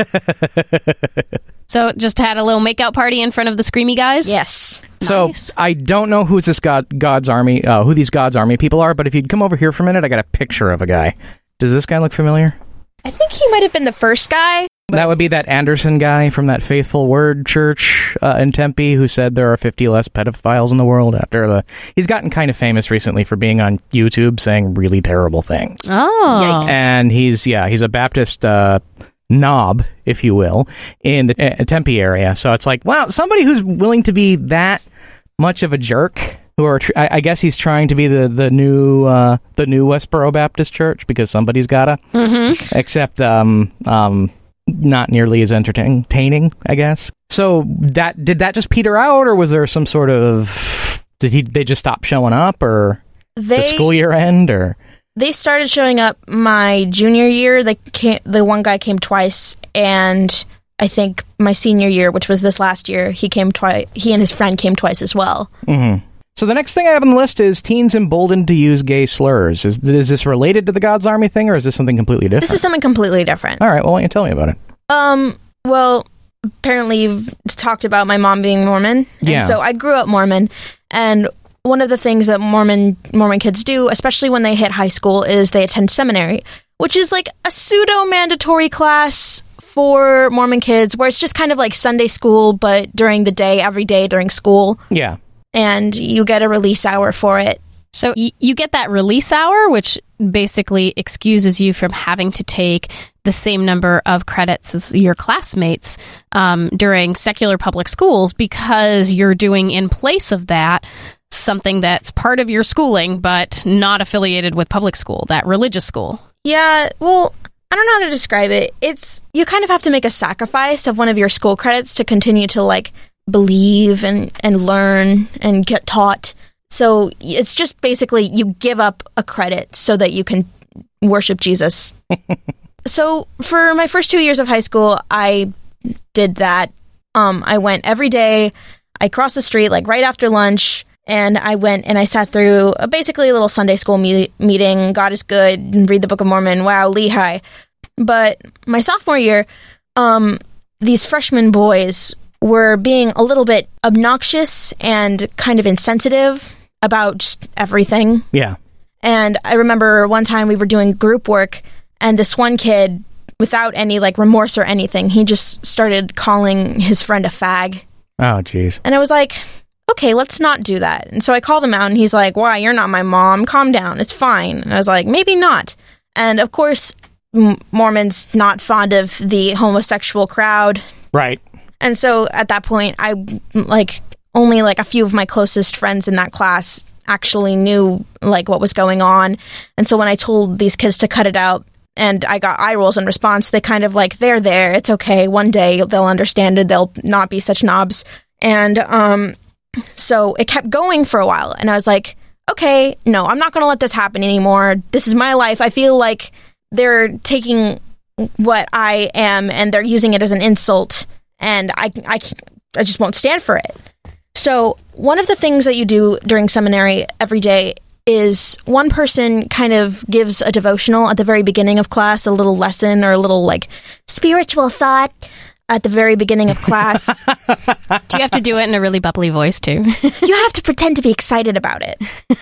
So just had a little makeout party in front of the Screamy guys? Yes. So nice. I don't know who's this God, God's Army, uh, who these God's Army people are, but if you'd come over here for a minute, I got a picture of a guy. Does this guy look familiar? I think he might have been the first guy. That would be that Anderson guy from that Faithful Word Church uh, in Tempe who said there are fifty less pedophiles in the world after the... He's gotten kind of famous recently for being on YouTube saying really terrible things. Oh. Yikes. And he's, yeah, he's a Baptist uh, knob, if you will, in the uh, Tempe area. So it's like, wow, somebody who's willing to be that much of a jerk... Who are? Tr- I, I guess he's trying to be the the new uh, the new Westboro Baptist Church because somebody's gotta. Mm-hmm. Except, um, um, not nearly as entertaining, I guess. So that did that just peter out, or was there some sort of did he they just stop showing up, or they, the school year end, or they started showing up my junior year. They came, the one guy came twice, and I think my senior year, which was this last year, he came twice. He and his friend came twice as well. Mm-hmm. So the next thing I have on the list is teens emboldened to use gay slurs. Is, is this related to the God's Army thing, or is this something completely different? This is something completely different. All right, well, why don't you tell me about it? Um, well, apparently you've talked about my mom being Mormon. And Yeah. so I grew up Mormon, and one of the things that Mormon Mormon kids do, especially when they hit high school, is they attend seminary, which is like a pseudo-mandatory class for Mormon kids, where it's just kind of like Sunday school, but during the day, every day during school. Yeah. And you get a release hour for it. So y- you get that release hour, which basically excuses you from having to take the same number of credits as your classmates um, during secular public schools, because you're doing in place of that something that's part of your schooling, but not affiliated with public school, that religious school. Yeah, well, I don't know how to describe it. It's, you kind of have to make a sacrifice of one of your school credits to continue to, like, believe and, and learn and get taught. So it's just basically you give up a credit so that you can worship Jesus. So for my first two years of high school, I did that. Um, I went every day. I crossed the street like right after lunch, and I went and I sat through a, basically a little Sunday school me- meeting. God is good, and read the Book of Mormon. Wow, Lehi. But my sophomore year, um, these freshman boys were being a little bit obnoxious and kind of insensitive about just everything. Yeah. And I remember one time we were doing group work, and this one kid, without any like remorse or anything, he just started calling his friend a fag. Oh, jeez. And I was like, okay, let's not do that. And so I called him out, and he's like, why? You're not my mom. Calm down. It's fine. And I was like, maybe not. And of course, M- Mormons not fond of the homosexual crowd. Right. And so at that point, I like only like a few of my closest friends in that class actually knew like what was going on. And so when I told these kids to cut it out and I got eye rolls in response, they kind of like, they're there. It's okay. One day they'll understand it. They'll not be such knobs. And um, so it kept going for a while. And I was like, okay, no, I'm not going to let this happen anymore. This is my life. I feel like they're taking what I am and they're using it as an insult. And I, I, I just won't stand for it. So one of the things that you do during seminary every day is one person kind of gives a devotional at the very beginning of class, a little lesson or a little like spiritual thought at the very beginning of class. Do you have to do it in a really bubbly voice too? You have to pretend to be excited about it.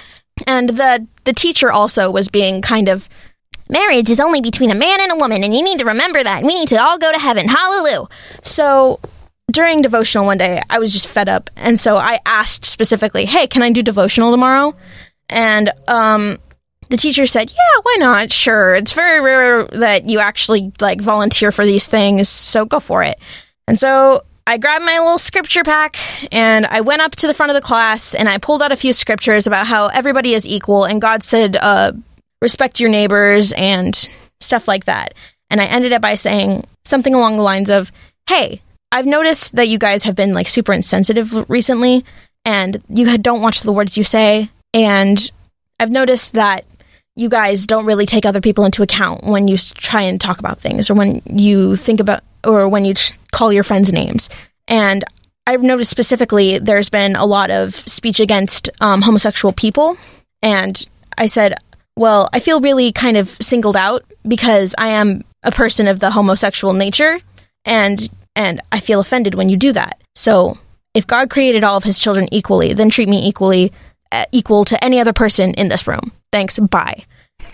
And the the teacher also was being kind of, marriage is only between a man and a woman, and you need to remember that. We need to all go to heaven. Hallelujah. So during devotional one day, I was just fed up. And so I asked specifically, hey, can I do devotional tomorrow? And um, the teacher said, yeah, why not? Sure. It's very rare that you actually like volunteer for these things, so go for it. And so I grabbed my little scripture pack and I went up to the front of the class and I pulled out a few scriptures about how everybody is equal and God said, uh, respect your neighbors and stuff like that. And I ended up by saying something along the lines of, hey, I've noticed that you guys have been like super insensitive recently and you don't watch the words you say. And I've noticed that you guys don't really take other people into account when you try and talk about things or when you think about or when you call your friends names. And I've noticed specifically there's been a lot of speech against um, homosexual people. And I said, well, I feel really kind of singled out because I am a person of the homosexual nature, and and I feel offended when you do that. So if God created all of his children equally, then treat me equally, uh, equal to any other person in this room. Thanks, bye.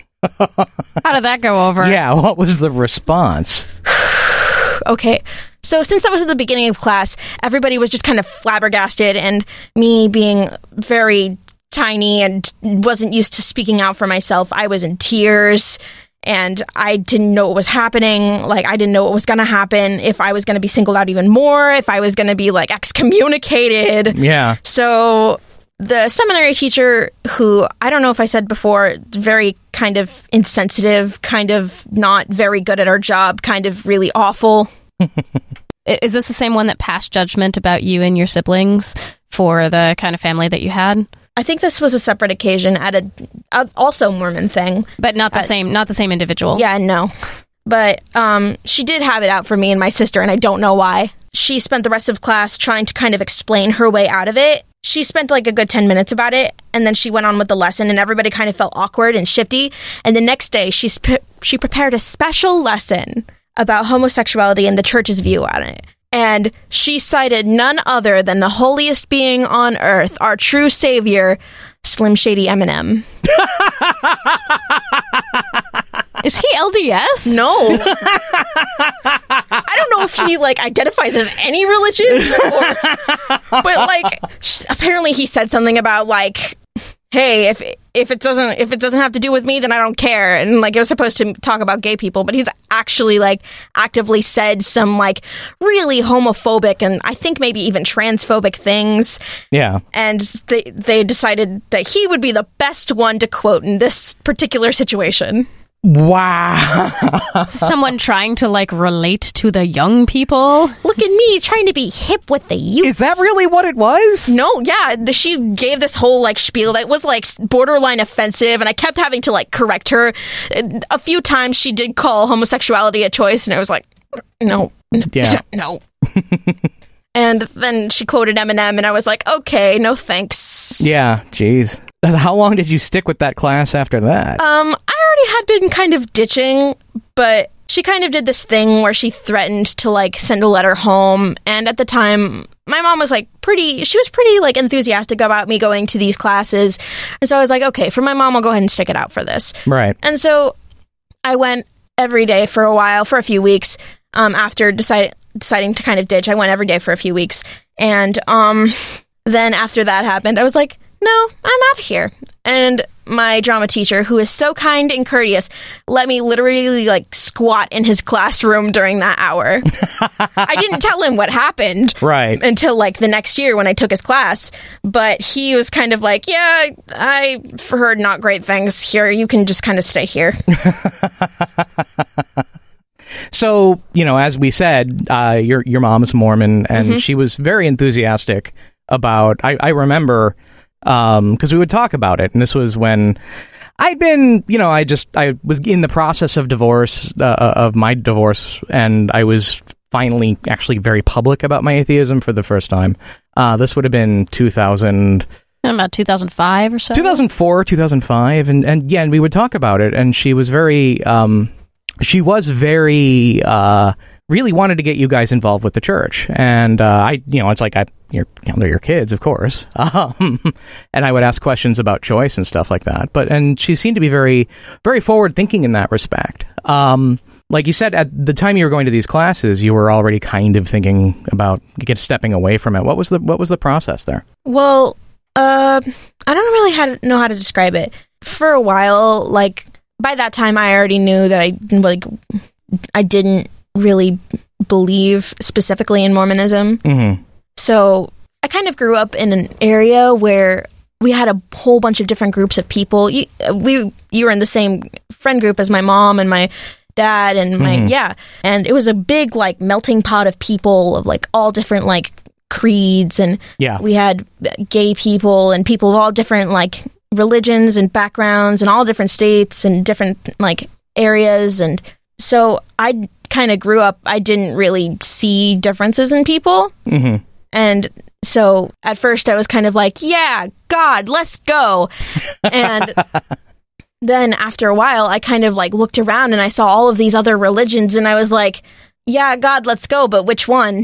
How did that go over? Yeah, what was the response? Okay, so since that was at the beginning of class, everybody was just kind of flabbergasted, and me being very tiny and wasn't used to speaking out for myself, I was in tears, and I didn't know what was happening. Like, I didn't know what was going to happen, if I was going to be singled out even more, if I was going to be, like, excommunicated. Yeah. So the seminary teacher, who, I don't know if I said before, very kind of insensitive, kind of not very good at our job, kind of really awful. Is this the same one that passed judgment about you and your siblings for the kind of family that you had? I think this was a separate occasion at a, a also Mormon thing, but not the uh, same. Not the same individual. Yeah, no. But um, she did have it out for me and my sister, and I don't know why. She spent the rest of class trying to kind of explain her way out of it. She spent like a good ten minutes about it, and then she went on with the lesson, and everybody kind of felt awkward and shifty. And the next day, she sp- she prepared a special lesson about homosexuality and the church's view on it. And she cited none other than the holiest being on earth, our true savior, Slim Shady Eminem. Is he L D S? No. I don't know if he, like, identifies as any religion, or, but, like, sh- apparently he said something about, like, hey, if if it doesn't if it doesn't have to do with me, then I don't care. And, like, it was supposed to talk about gay people, but he's actually, like, actively said some, like, really homophobic and I think maybe even transphobic things. Yeah. And they they decided that he would be the best one to quote in this particular situation. Wow. Someone trying to, like, relate to the young people. Look at me trying to be hip with the youth. Is that really what it was? No, yeah. The, she gave this whole, like, spiel that was, like, borderline offensive, and I kept having to, like, correct her. A few times she did call homosexuality a choice, and I was like, no. Yeah. No. And then she quoted Eminem, and I was like, okay, no thanks. Yeah, jeez. How long did you stick with that class after that? Um, I already had been kind of ditching, but she kind of did this thing where she threatened to, like, send a letter home. And at the time, my mom was, like, pretty, she was pretty, like, enthusiastic about me going to these classes. And so I was like, okay, for my mom, I'll go ahead and stick it out for this. Right. And so I went every day for a while, for a few weeks, um, after decide, deciding to kind of ditch. I went every day for a few weeks. And um, then after that happened, I was like, no, I'm out of here. And my drama teacher, who is so kind and courteous, let me literally, like, squat in his classroom during that hour. I didn't tell him what happened. Right. Until, like, the next year when I took his class. But he was kind of like, yeah, I've heard not great things here. You can just kind of stay here. So, you know, as we said, uh, your your mom is Mormon, and Mm-hmm. she was very enthusiastic about, I, I remember, um, because we would talk about it, and this was when I'd been, you know, I just, I was in the process of divorce, uh, of my divorce, and I was finally actually very public about my atheism for the first time. Uh, this would have been two thousand... About two thousand five or so? two thousand four, two thousand five, and, and yeah, and we would talk about it, and she was very, um, she was very, uh, really wanted to get you guys involved with the church, and uh, I, you know, it's like, I, you're, you know, they're your kids, of course, um, and I would ask questions about choice and stuff like that, but, and she seemed to be very, very forward-thinking in that respect. Um, like you said, at the time you were going to these classes, you were already kind of thinking about get, stepping away from it. What was the, what was the process there? Well, uh, I don't really how to, know how to describe it. For a while, like, by that time, I already knew that I, like, I didn't really believe specifically in Mormonism. Mm-hmm. So I kind of grew up in an area where we had a whole bunch of different groups of people. You, we, you were in the same friend group as my mom and my dad and my, Mm-hmm. yeah. And it was a big, like, melting pot of people of, like, all different, like, creeds. And Yeah. we had gay people and people of all different, like, religions and backgrounds and all different states and different, like, areas. And so I kind of grew up, I didn't really see differences in people. Mm-hmm. And so at first I was kind of like, yeah, God, let's go. And then after a while, I kind of, like, looked around and I saw all of these other religions and I was like, yeah, God, let's go, but which one?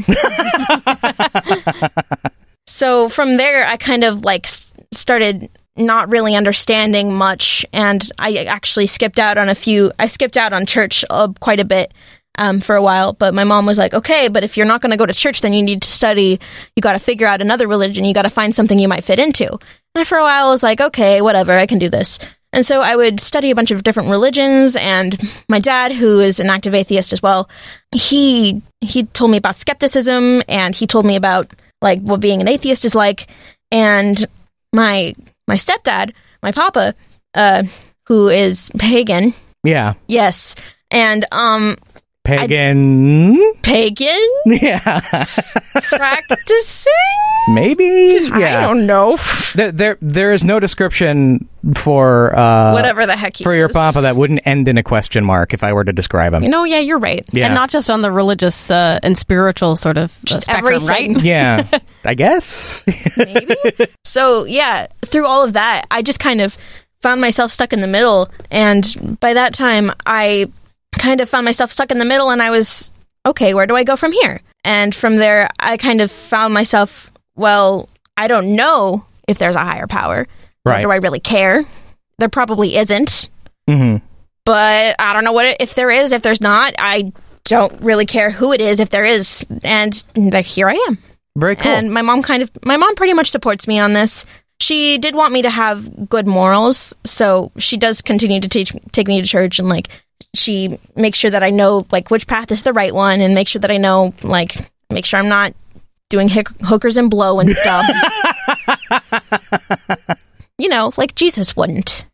So from there, I kind of, like, s- started not really understanding much, and I actually skipped out on a few, I skipped out on church uh, quite a bit um, for a while, but my mom was like, okay, but if you're not going to go to church, then you need to study, you got to figure out another religion, you got to find something you might fit into. And for a while, I was like, okay, whatever, I can do this. And so I would study a bunch of different religions, and my dad, who is an active atheist as well, he he told me about skepticism, and he told me about, like, what being an atheist is like. And my my stepdad, my papa, uh, who is pagan. Yeah. Yes. And, um... Pagan? I, pagan? Yeah. Practicing? Maybe? Yeah. I don't know. There, there, there is no description for... Uh, Whatever the heck he For is. your papa that wouldn't end in a question mark if I were to describe him. You know, yeah, you're right. Yeah. And not just on the religious uh, and spiritual sort of uh, spectrum, everything. right? Yeah. I guess. Maybe. So, yeah, through all of that, I just kind of found myself stuck in the middle. And by that time, I... kind of found myself stuck in the middle, and I was, okay, where do I go from here? And from there, I kind of found myself, well, I don't know if there's a higher power. Right. Do I really care? There probably isn't. Mm-hmm. But I don't know what it, if there is. If there's not, I don't really care who it is if there is. And like, here I am. Very cool. And my mom kind of, my mom pretty much supports me on this. She did want me to have good morals, so she does continue to teach, take me to church, and like, she makes sure that I know like which path is the right one, and make sure that I know like make sure I'm not doing hick- hookers and blow and stuff. You know, like Jesus wouldn't.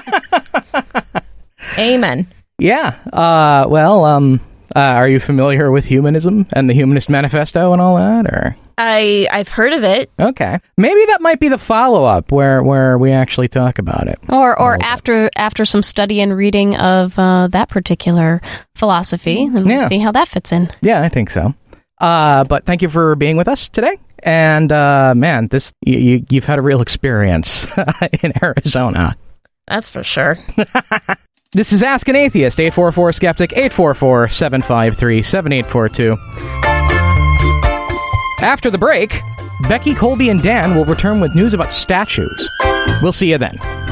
Amen. Yeah. Uh, well, um, uh, are you familiar with humanism and the Humanist Manifesto and all that, or? I I've heard of it. Okay, maybe that might be the follow up where where we actually talk about it, or or after after some study and reading of uh, that particular philosophy, and we'll Yeah. see how that fits in. Yeah, I think so. Uh, but thank you for being with us today. And uh, man, this you, you, you've had a real experience in Arizona. That's for sure. This is Ask an Atheist. eight four four skeptic eight four four, seven five three, seven eight four two. After the break, Becky, Colby, and Dan will return with news about statues. We'll see you then.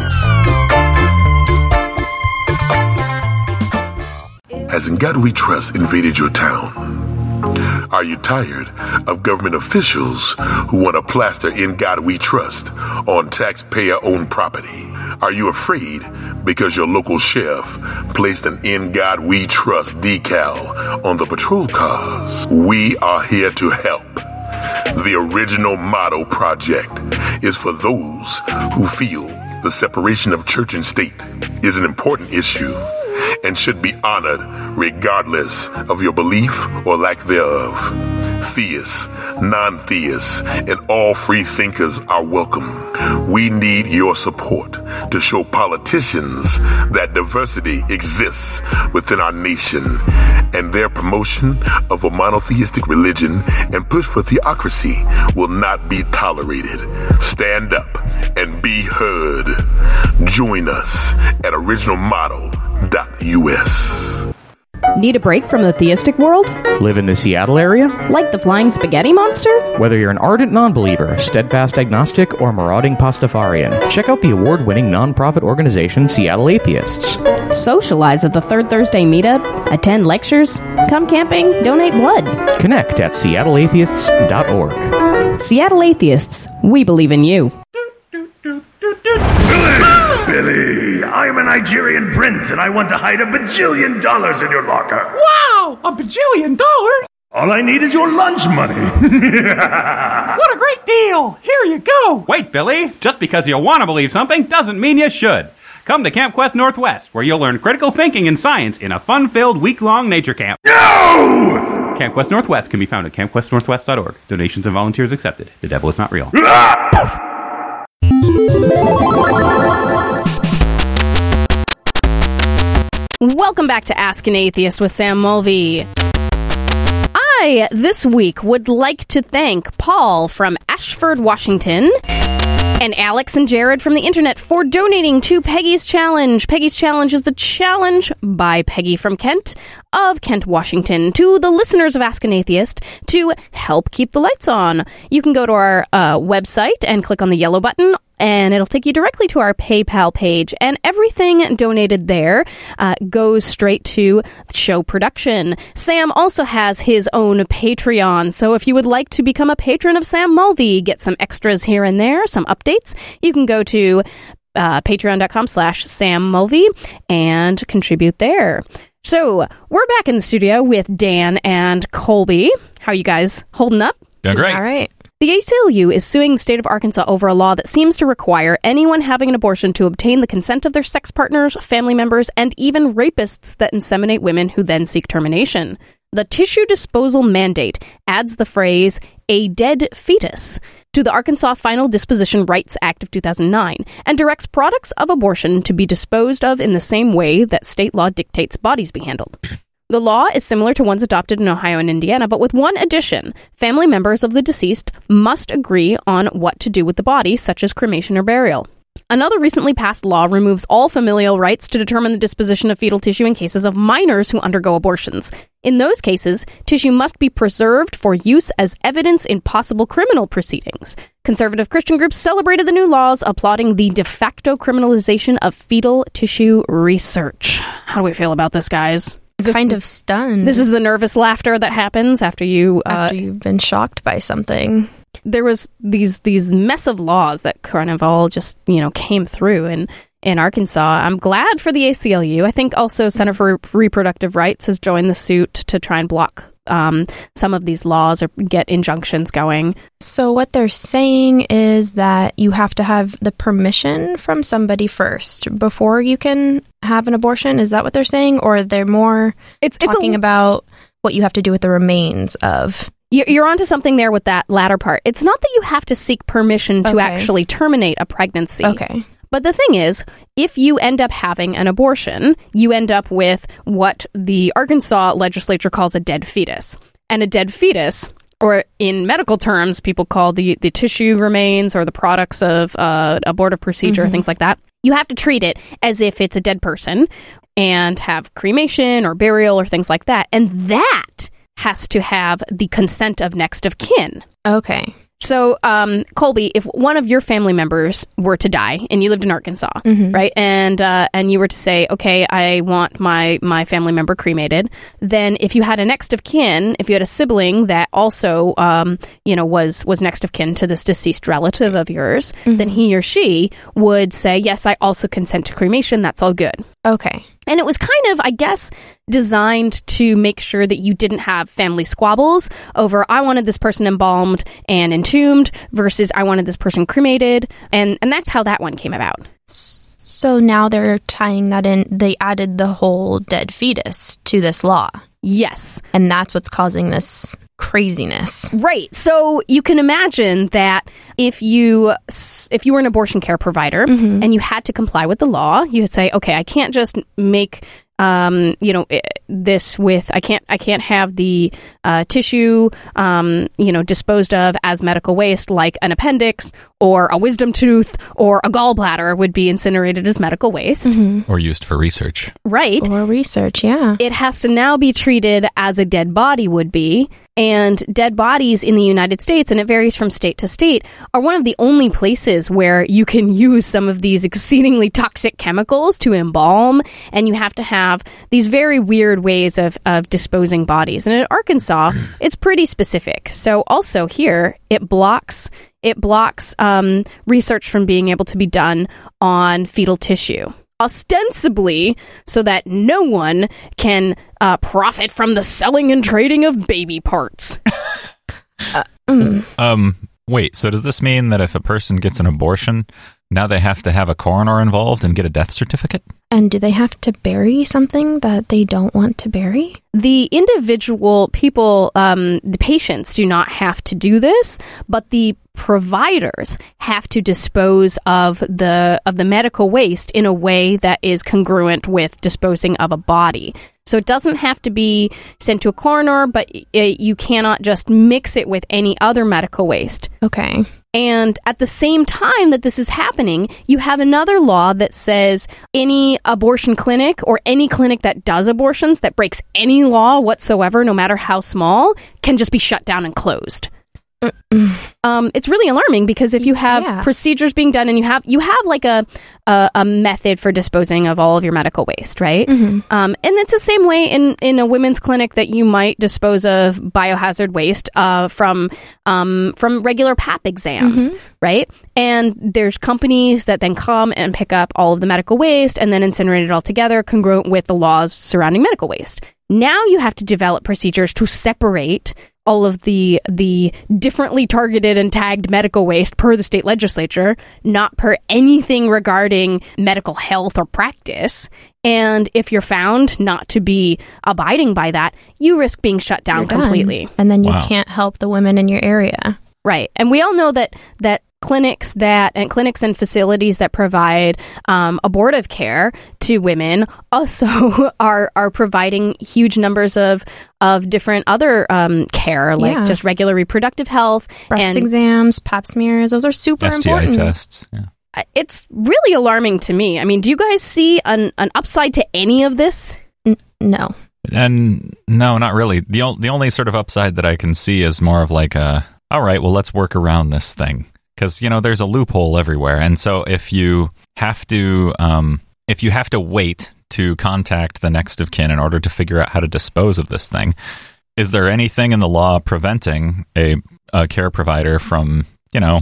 Has In God We Trust invaded your town? Are you tired of government officials who want to plaster In God We Trust on taxpayer-owned property? Are you afraid because your local sheriff placed an In God We Trust decal on the patrol cars? We are here to help. The Original Motto Project is for those who feel the separation of church and state is an important issue and should be honored regardless of your belief or lack thereof. Theists, non-theists, and all free thinkers are welcome. We need your support to show politicians that diversity exists within our nation, and their promotion of a monotheistic religion and push for theocracy will not be tolerated. Stand up and be heard. Join us at original motto dot U S. Need a break from the theistic world? Live in the Seattle area? Like the flying spaghetti monster? Whether you're an ardent non-believer, steadfast agnostic, or marauding Pastafarian, check out the award-winning non-profit organization Seattle Atheists. Socialize at the Third Thursday meetup, attend lectures, come camping, donate blood. Connect at seattle atheists dot org. Seattle Atheists, we believe in you. Billy, I am a Nigerian prince, and I want to hide a bajillion dollars in your locker. Wow, a bajillion dollars? All I need is your lunch money. What a great deal. Here you go. Wait, Billy. Just because you want to believe something doesn't mean you should. Come to Camp Quest Northwest, where you'll learn critical thinking and science in a fun-filled week-long nature camp. No! Camp Quest Northwest can be found at camp quest northwest dot org. Donations and volunteers accepted. The devil is not real. Welcome back to Ask an Atheist with Sam Mulvey. I, this week, would like to thank Paul from Ashford, Washington, and Alex and Jared from the internet for donating to Peggy's Challenge. Peggy's Challenge is the challenge by Peggy from Kent of Kent, Washington, to the listeners of Ask an Atheist to help keep the lights on. You can go to our uh, website and click on the yellow button, and it'll take you directly to our PayPal page. And everything donated there uh, goes straight to show production. Sam also has his own Patreon. So if you would like to become a patron of Sam Mulvey, get some extras here and there, some updates, you can go to uh, patreon.com slash Sam Mulvey and contribute there. So we're back in the studio with Dan and Colby. How are you guys holding up? Doing great. All right. The A C L U is suing the state of Arkansas over a law that seems to require anyone having an abortion to obtain the consent of their sex partners, family members, and even rapists that inseminate women who then seek termination. The tissue disposal mandate adds the phrase, a dead fetus, to the Arkansas Final Disposition Rights Act of two thousand nine and directs products of abortion to be disposed of in the same way that state law dictates bodies be handled. The law is similar to ones adopted in Ohio and Indiana, but with one addition. Family members of the deceased must agree on what to do with the body, such as cremation or burial. Another recently passed law removes all familial rights to determine the disposition of fetal tissue in cases of minors who undergo abortions. In those cases, tissue must be preserved for use as evidence in possible criminal proceedings. Conservative Christian groups celebrated the new laws, applauding the de facto criminalization of fetal tissue research. How do we feel about this, guys? Is kind of stunned. This is the nervous laughter that happens after you uh, after you've been shocked by something. There was these these mess of laws that kind of all just, you know, came through in, in Arkansas. I'm glad for the A C L U. I think also Center for Reproductive Rights has joined the suit to try and block um, some of these laws or get injunctions going. So what they're saying is that you have to have the permission from somebody first before you can have an abortion. Is that what they're saying? Or they're more it's, talking it's a, about what you have to do with the remains of... You're onto something there with that latter part. It's not that you have to seek permission to okay. actually terminate a pregnancy. Okay. But the thing is, if you end up having an abortion, you end up with what the Arkansas legislature calls a dead fetus. And a dead fetus, or in medical terms, people call the, the tissue remains or the products of uh, abortive procedure, mm-hmm. things like that. You have to treat it as if it's a dead person and have cremation or burial or things like that. And that has to have the consent of next of kin. Okay. So, um, Colby, if one of your family members were to die and you lived in Arkansas, mm-hmm. right, and uh, and you were to say, okay, I want my, my family member cremated, then if you had a next of kin, if you had a sibling that also, um, you know, was, was next of kin to this deceased relative of yours, mm-hmm. then he or she would say, yes, I also consent to cremation. That's all good. Okay. And it was kind of, I guess, designed to make sure that you didn't have family squabbles over, I wanted this person embalmed and entombed versus I wanted this person cremated. And, and that's how that one came about. So now they're tying that in. They added the whole dead fetus to this law. Yes. And that's what's causing this craziness. Right. So you can imagine that if you if you were an abortion care provider mm-hmm. and you had to comply with the law, you would say, okay, I can't just make um, you know, this with, I can't, I can't have the uh, tissue, um, you know, disposed of as medical waste, like an appendix or a wisdom tooth or a gallbladder would be incinerated as medical waste. Mm-hmm. Or used for research. Right. Or research, yeah. It has to now be treated as a dead body would be. And dead bodies in the United States, and it varies from state to state, are one of the only places where you can use some of these exceedingly toxic chemicals to embalm, and you have to have these very weird ways of, of disposing bodies. And in Arkansas, it's pretty specific. So also here, it blocks it blocks um, research from being able to be done on fetal tissue. Ostensibly so that no one can uh, profit from the selling and trading of baby parts. uh, mm. Um, wait, so does this mean that if a person gets an abortion, now they have to have a coroner involved and get a death certificate? And do they have to bury something that they don't want to bury? The individual people, um, the patients do not have to do this, but the providers have to dispose of the of the medical waste in a way that is congruent with disposing of a body. So it doesn't have to be sent to a coroner, but it, you cannot just mix it with any other medical waste. Okay. And at the same time that this is happening, you have another law that says any abortion clinic or any clinic that does abortions that breaks any law whatsoever, no matter how small, can just be shut down and closed. Um, it's really alarming because if you have yeah. procedures being done and you have you have like a, a a method for disposing of all of your medical waste, right? Mm-hmm. Um, and it's the same way in, in a women's clinic that you might dispose of biohazard waste uh, from um, from regular P A P exams, mm-hmm. right? And there's companies that then come and pick up all of the medical waste and then incinerate it all together, congruent with the laws surrounding medical waste. Now you have to develop procedures to separate all of the the differently targeted and tagged medical waste per the state legislature, not per anything regarding medical health or practice. And if you're found not to be abiding by that, you risk being shut down You're done. completely. And then you Wow. can't help the women in your area. Right. And we all know that that clinics that and clinics and facilities that provide um, abortive care to women also are are providing huge numbers of of different other um, care, like Yeah. just regular reproductive health, Breast and exams, pap smears, those are super S T I important. tests. Yeah. it's really alarming to me. I mean, do you guys see an, an upside to any of this? N- no. And no, not really. The, o- the only sort of upside that I can see is more of like a, all right, well, let's work around this thing. Because, you know, there's a loophole everywhere. And so if you have to, um, if you have to wait to contact the next of kin in order to figure out how to dispose of this thing, is there anything in the law preventing a, a care provider from, you know,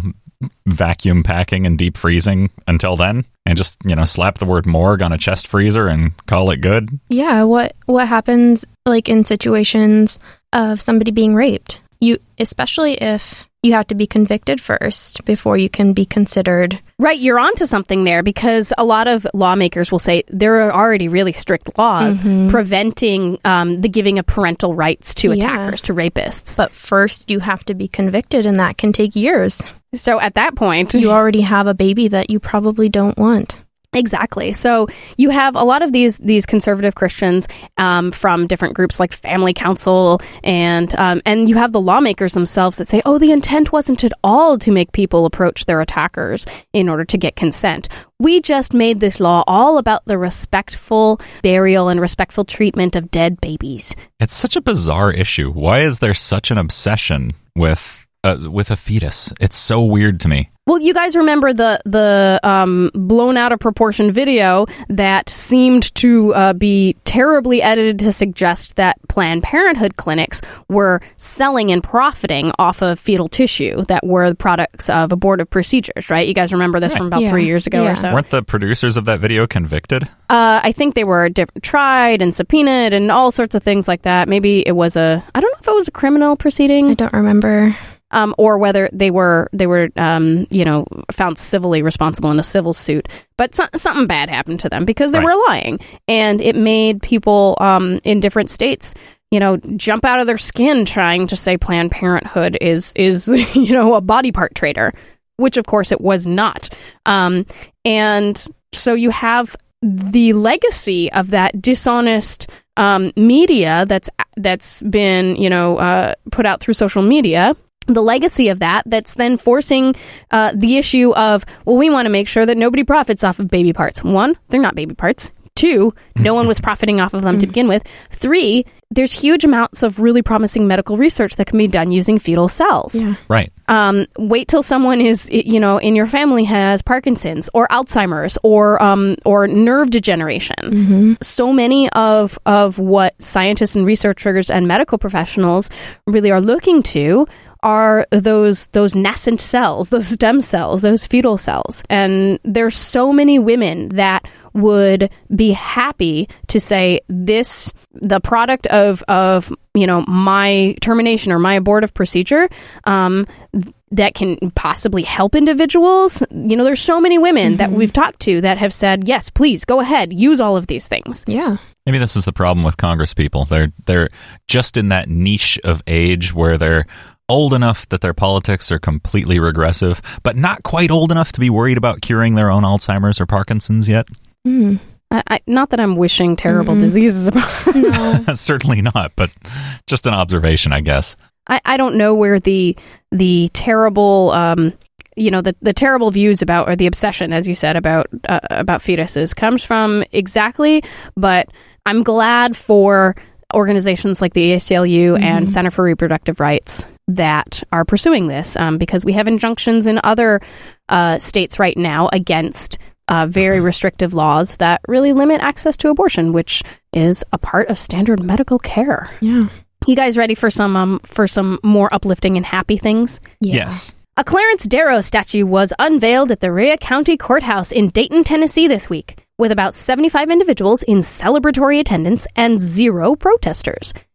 vacuum packing and deep freezing until then, and just, you know, slap the word morgue on a chest freezer and call it good? Yeah, what what happens like in situations of somebody being raped? You especially if you have to be convicted first before you can be considered. Right, you're onto something there, because a lot of lawmakers will say there are already really strict laws Mhm. preventing um, the giving of parental rights to Yeah. attackers, to rapists. But first you have to be convicted, and that can take years. So at that point, You already have a baby that you probably don't want. Exactly. So you have a lot of these these conservative Christians um, from different groups like Family Council, and um, and you have the lawmakers themselves that say, oh, the intent wasn't at all to make people approach their attackers in order to get consent. We just made this law all about the respectful burial and respectful treatment of dead babies. It's such a bizarre issue. Why is there such an obsession with uh, with a fetus? It's so weird to me. Well, you guys remember the the um, blown out of proportion video that seemed to uh, be terribly edited to suggest that Planned Parenthood clinics were selling and profiting off of fetal tissue that were the products of abortive procedures, right? You guys remember this Right. from about Yeah. three years ago Yeah. or so? Weren't the producers of that video convicted? Uh, I think they were diff- tried and subpoenaed and all sorts of things like that. Maybe it was a, I don't know if it was a criminal proceeding. I don't remember. Um, or whether they were they were um, you know, found civilly responsible in a civil suit, but so- something bad happened to them because they Right. were lying, and it made people um, in different states, you know, jump out of their skin trying to say Planned Parenthood is is you know, a body part trader, which of course it was not. Um, and so you have the legacy of that dishonest um, media that's that's been, you know, uh, put out through social media. The legacy of that that's then forcing uh, the issue of, well, we want to make sure that nobody profits off of baby parts. One, they're not baby parts. Two, no one was profiting off of them to begin with. Three, there's huge amounts of really promising medical research that can be done using fetal cells. Yeah. Right. Um, wait till someone is, you know, in your family has Parkinson's or Alzheimer's or um, or nerve degeneration. Mm-hmm. So many of of what scientists and researchers and medical professionals really are looking to are those those nascent cells, those stem cells, those fetal cells. And there's so many women that would be happy to say this, the product of, of you know, my termination or my abortive procedure, um, that can possibly help individuals. You know, there's so many women Mm-hmm. that we've talked to that have said, yes, please go ahead, use all of these things. Yeah. Maybe this is the problem with Congress people. They're they're just in that niche of age where they're old enough that their politics are completely regressive, but not quite old enough to be worried about curing their own Alzheimer's or Parkinson's yet. Mm. I, I, not that I'm wishing terrible Mhm. diseases about. No. Certainly not, but just an observation, I guess. I, I don't know where the the terrible, um, you know, the, the terrible views about, or the obsession, as you said, about uh, about fetuses comes from exactly, but I'm glad for organizations like the A C L U Mm-hmm. and Center for Reproductive Rights that are pursuing this, um, because we have injunctions in other uh, states right now against uh, very restrictive laws that really limit access to abortion, which is a part of standard medical care. Yeah. You guys ready for some um, for some more uplifting and happy things? Yeah. Yes. A Clarence Darrow statue was unveiled at the Rhea County Courthouse in Dayton, Tennessee this week, with about seventy-five individuals in celebratory attendance and zero protesters.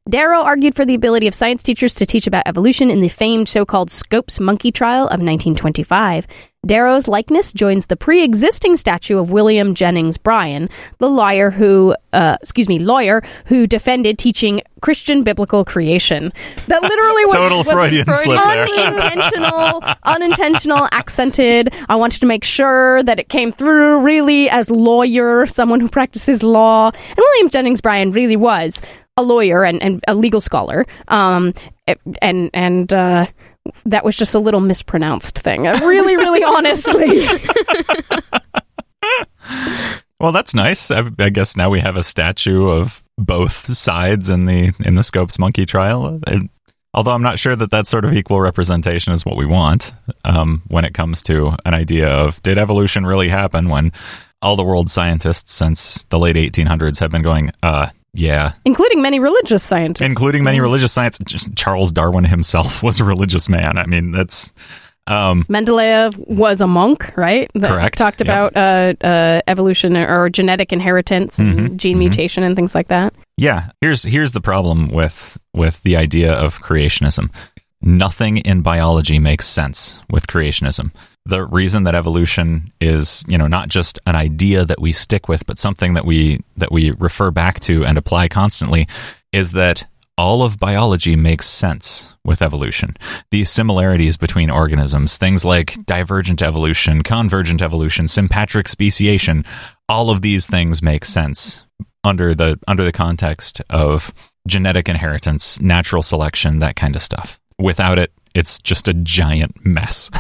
Darrow argued for the ability of science teachers to teach about evolution in the famed so-called Scopes monkey trial of nineteen twenty-five. Darrow's likeness joins the pre-existing statue of William Jennings Bryan, the lawyer who, uh, excuse me, lawyer who defended teaching Christian biblical creation. That literally was total was Freudian slip there. unintentional, unintentional, accented. I wanted to make sure that it came through really as lawyer, someone who practices law, and William Jennings Bryan really was a lawyer and, and a legal scholar, um, and and. Uh, That was just a little mispronounced thing. Really, really honestly. Well, that's nice. I, I guess now we have a statue of both sides in the in the Scopes monkey trial. It, although I'm not sure that that sort of equal representation is what we want um, when it comes to an idea of did evolution really happen, when all the world scientists since the late eighteen hundreds have been going, uh, yeah. Including many religious scientists. Including many religious scientists. Just Charles Darwin himself was a religious man. I mean, that's... Um, Mendeleev was a monk, right? That correct. Talked about yep. uh, uh, evolution or genetic inheritance and mm-hmm, gene mm-hmm. mutation and things like that. Yeah. Here's here's the problem with with the idea of creationism. Nothing in biology makes sense with creationism. The reason that evolution is, you know, not just an idea that we stick with, but something that we that we refer back to and apply constantly, is that all of biology makes sense with evolution. These similarities between organisms, things like divergent evolution, convergent evolution, sympatric speciation, all of these things make sense under the under the context of genetic inheritance, natural selection, that kind of stuff. Without it, it's just a giant mess.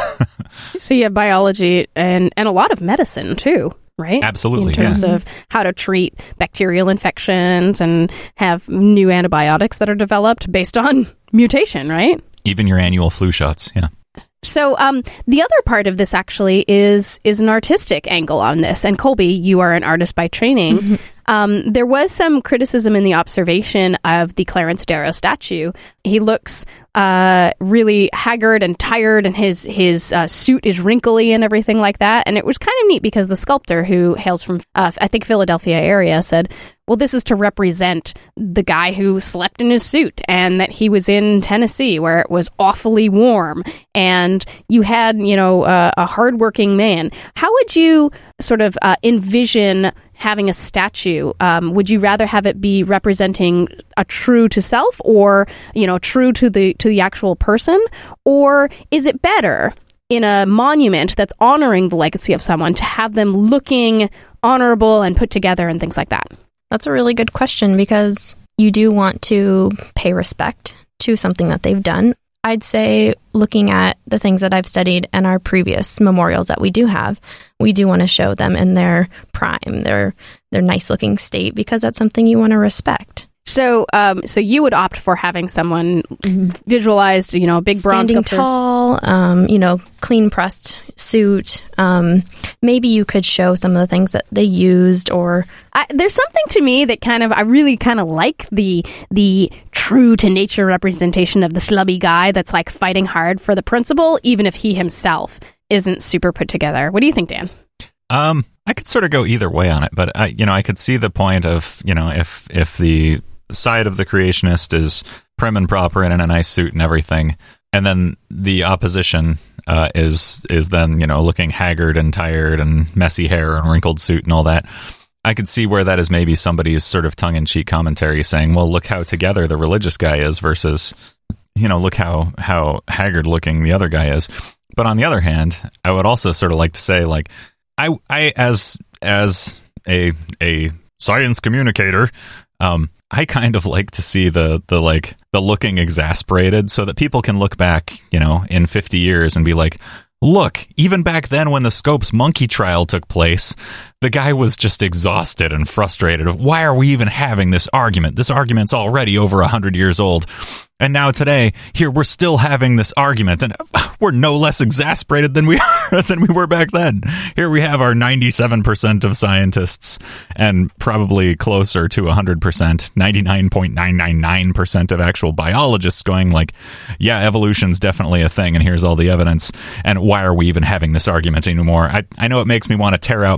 So you have biology and, and a lot of medicine, too, right? Absolutely, in terms yeah. of how to treat bacterial infections and have new antibiotics that are developed based on mutation, right? Even your annual flu shots, yeah. So um, the other part of this actually is is an artistic angle on this. And Colby, you are an artist by training. Mm-hmm. Um, there was some criticism in the observation of the Clarence Darrow statue. He looks uh, really haggard and tired, and his his uh, suit is wrinkly and everything like that. And it was kind of neat because the sculptor, who hails from, uh, I think, Philadelphia area, said, well, this is to represent the guy who slept in his suit and that he was in Tennessee where it was awfully warm and you had, you know, uh, a hardworking man. How would you sort of uh, envision having a statue? Um, would you rather have it be representing a true to self, or, you know, true to the to the actual person? Or is it better in a monument that's honoring the legacy of someone to have them looking honorable and put together and things like that? That's a really good question, because you do want to pay respect to something that they've done. I'd say, looking at the things that I've studied and our previous memorials that we do have, we do want to show them in their prime, their their nice looking state, because that's something you want to respect. So, um, so you would opt for having someone visualized, you know, a big bronze standing sculpture. tall, um, you know, clean pressed suit. Um, maybe you could show some of the things that they used, or I, there's something to me that kind of I really kind of like the the true to nature representation of the slubby guy that's like fighting hard for the principle, even if he himself isn't super put together. What do you think, Dan? Um, I could sort of go either way on it, but I, you know, I could see the point of, you know, if if the side of the creationist is prim and proper and in a nice suit and everything, and then the opposition uh, is is then, you know, looking haggard and tired and messy hair and wrinkled suit and all that. I could see where that is maybe somebody's sort of tongue-in-cheek commentary saying, well, look how together the religious guy is versus, you know, look how how haggard looking the other guy is. But on the other hand, I would also sort of like to say, like, I I as as a a science communicator, um, I kind of like to see the the like the looking exasperated, so that people can look back, you know, in fifty years and be like, look, even back then when the Scopes monkey trial took place, the guy was just exhausted and frustrated. Why are we even having this argument? This argument's already over a hundred years old. And now today, here, we're still having this argument, and we're no less exasperated than we are, than we were back then. Here we have our ninety-seven percent of scientists, and probably closer to one hundred percent, ninety-nine point nine nine nine percent of actual biologists going like, yeah, evolution's definitely a thing, and here's all the evidence, and why are we even having this argument anymore? I, I know it makes me want to tear out my own hair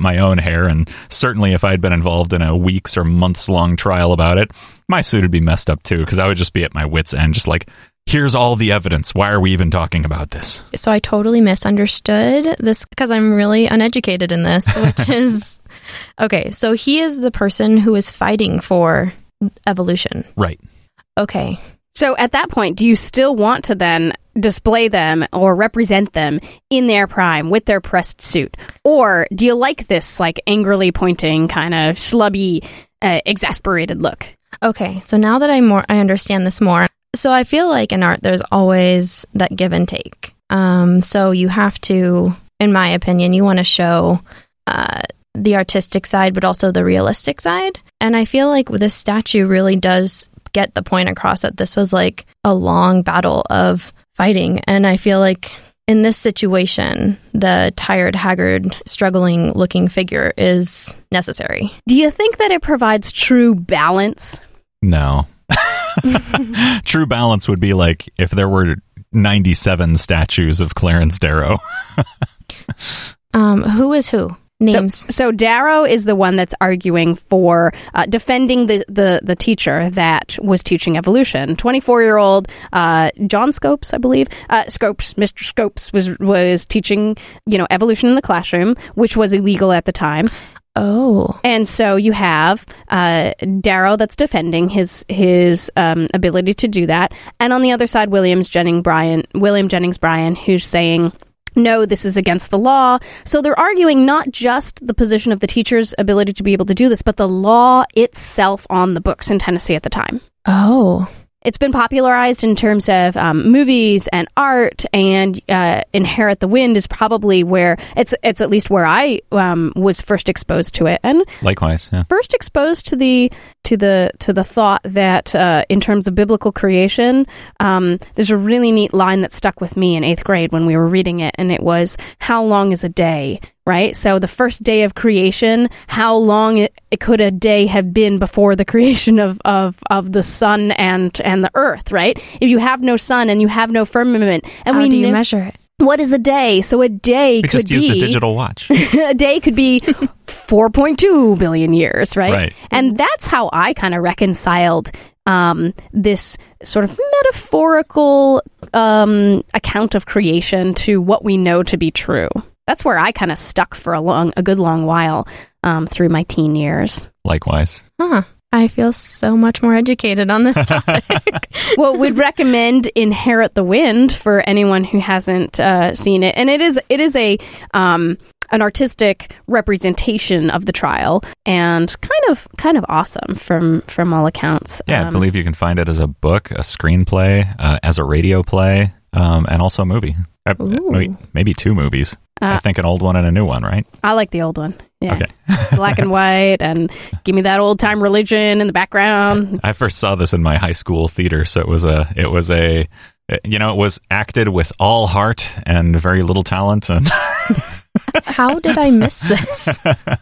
hair, and certainly if I'd been involved in a weeks or months long trial about it, my suit would be messed up too, because I would just be at my wit's end, just like, here's all the evidence. Why are we even talking about this? So I totally misunderstood this because I'm really uneducated in this, which is, okay, so he is the person who is fighting for evolution. Right. Okay. So at that point, do you still want to then display them or represent them in their prime with their pressed suit? Or do you like this like angrily pointing kind of slubby, uh, exasperated look? Okay, so now that I more I understand this more, so I feel like in art there's always that give and take. Um, so you have to, in my opinion, you want to show uh, the artistic side, but also the realistic side. And I feel like this statue really does get the point across that this was like a long battle of fighting. And I feel like in this situation, the tired, haggard, struggling looking figure is necessary. Do you think that it provides true balance? No. True balance would be like if there were ninety-seven statues of Clarence Darrow. um, who is who? Names. So, so Darrow is the one that's arguing for uh, defending the, the, the teacher that was teaching evolution. twenty-four-year-old uh, John Scopes, I believe. Uh, Scopes, Mister Scopes was was teaching, you know, evolution in the classroom, which was illegal at the time. Oh. And so you have uh, Darrow that's defending his his um, ability to do that, and on the other side, Williams Jennings Bryan, William Jennings Bryan, who's saying, no, this is against the law. So they're arguing not just the position of the teacher's ability to be able to do this, but the law itself on the books in Tennessee at the time. Oh. It's been popularized in terms of um, movies and art, and uh, Inherit the Wind is probably where, it's it's at least where I um, was first exposed to it. And likewise, yeah. First exposed to the to the to the thought that uh, in terms of biblical creation, um, there's a really neat line that stuck with me in eighth grade when we were reading it, and it was, how long is a day? Right? So the first day of creation, how long it, it could a day have been before the creation of, of, of the sun and and the earth, right? If you have no sun and you have no firmament, and how we do you ne- measure it? What is a day? So a day we could just be... used a digital watch. A day could be four point two billion years, right? Right. And that's how I kind of reconciled um, this sort of metaphorical um, account of creation to what we know to be true. That's where I kind of stuck for a long, a good long while um, through my teen years. Likewise. Huh. I feel so much more educated on this topic. Well, we'd recommend Inherit the Wind for anyone who hasn't uh, seen it, and it is it is a um, an artistic representation of the trial, and kind of kind of awesome from from all accounts. Yeah, um, I believe you can find it as a book, a screenplay, uh, as a radio play, um, and also a movie. Uh, maybe, maybe two movies. Uh, I think an old one and a new one, right? I like the old one. Yeah. Okay. Black and white, and give me that old time religion in the background. I first saw this in my high school theater, so it was a, it was a, you know, it was acted with all heart and very little talent. And how did I miss this?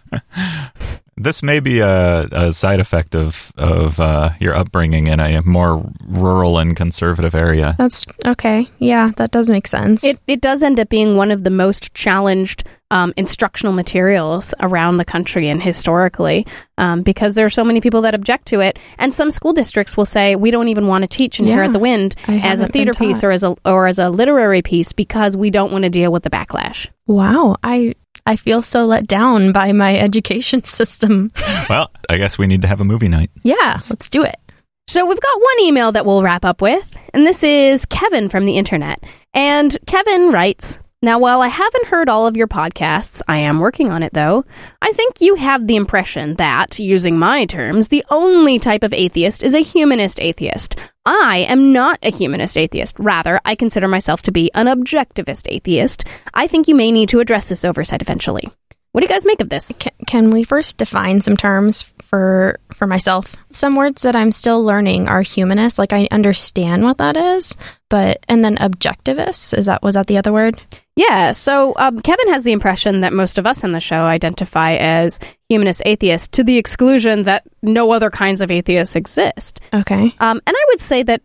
This may be a, a side effect of of uh, your upbringing in a more rural and conservative area. That's okay. Yeah, that does make sense. It it does end up being one of the most challenged um, instructional materials around the country and historically, um, because there are so many people that object to it, and some school districts will say we don't even want to teach Inherit Yeah, the Wind I as a haven't theater been piece taught. or as a or as a literary piece because we don't want to deal with the backlash. Wow, I I feel so let down by my education system. Well, I guess we need to have a movie night. Yeah, let's do it. So we've got one email that we'll wrap up with, and this is Kevin from the internet. And Kevin writes, now, while I haven't heard all of your podcasts, I am working on it, though. I think you have the impression that, using my terms, the only type of atheist is a humanist atheist. I am not a humanist atheist. Rather, I consider myself to be an objectivist atheist. I think you may need to address this oversight eventually. What do you guys make of this? Can, can we first define some terms for for myself? Some words that I'm still learning are humanist. Like, I understand what that is, but and then objectivist, is that was that the other word? Yeah, so um, Kevin has the impression that most of us on the show identify as humanist atheists to the exclusion that no other kinds of atheists exist. Okay. Um, and I would say that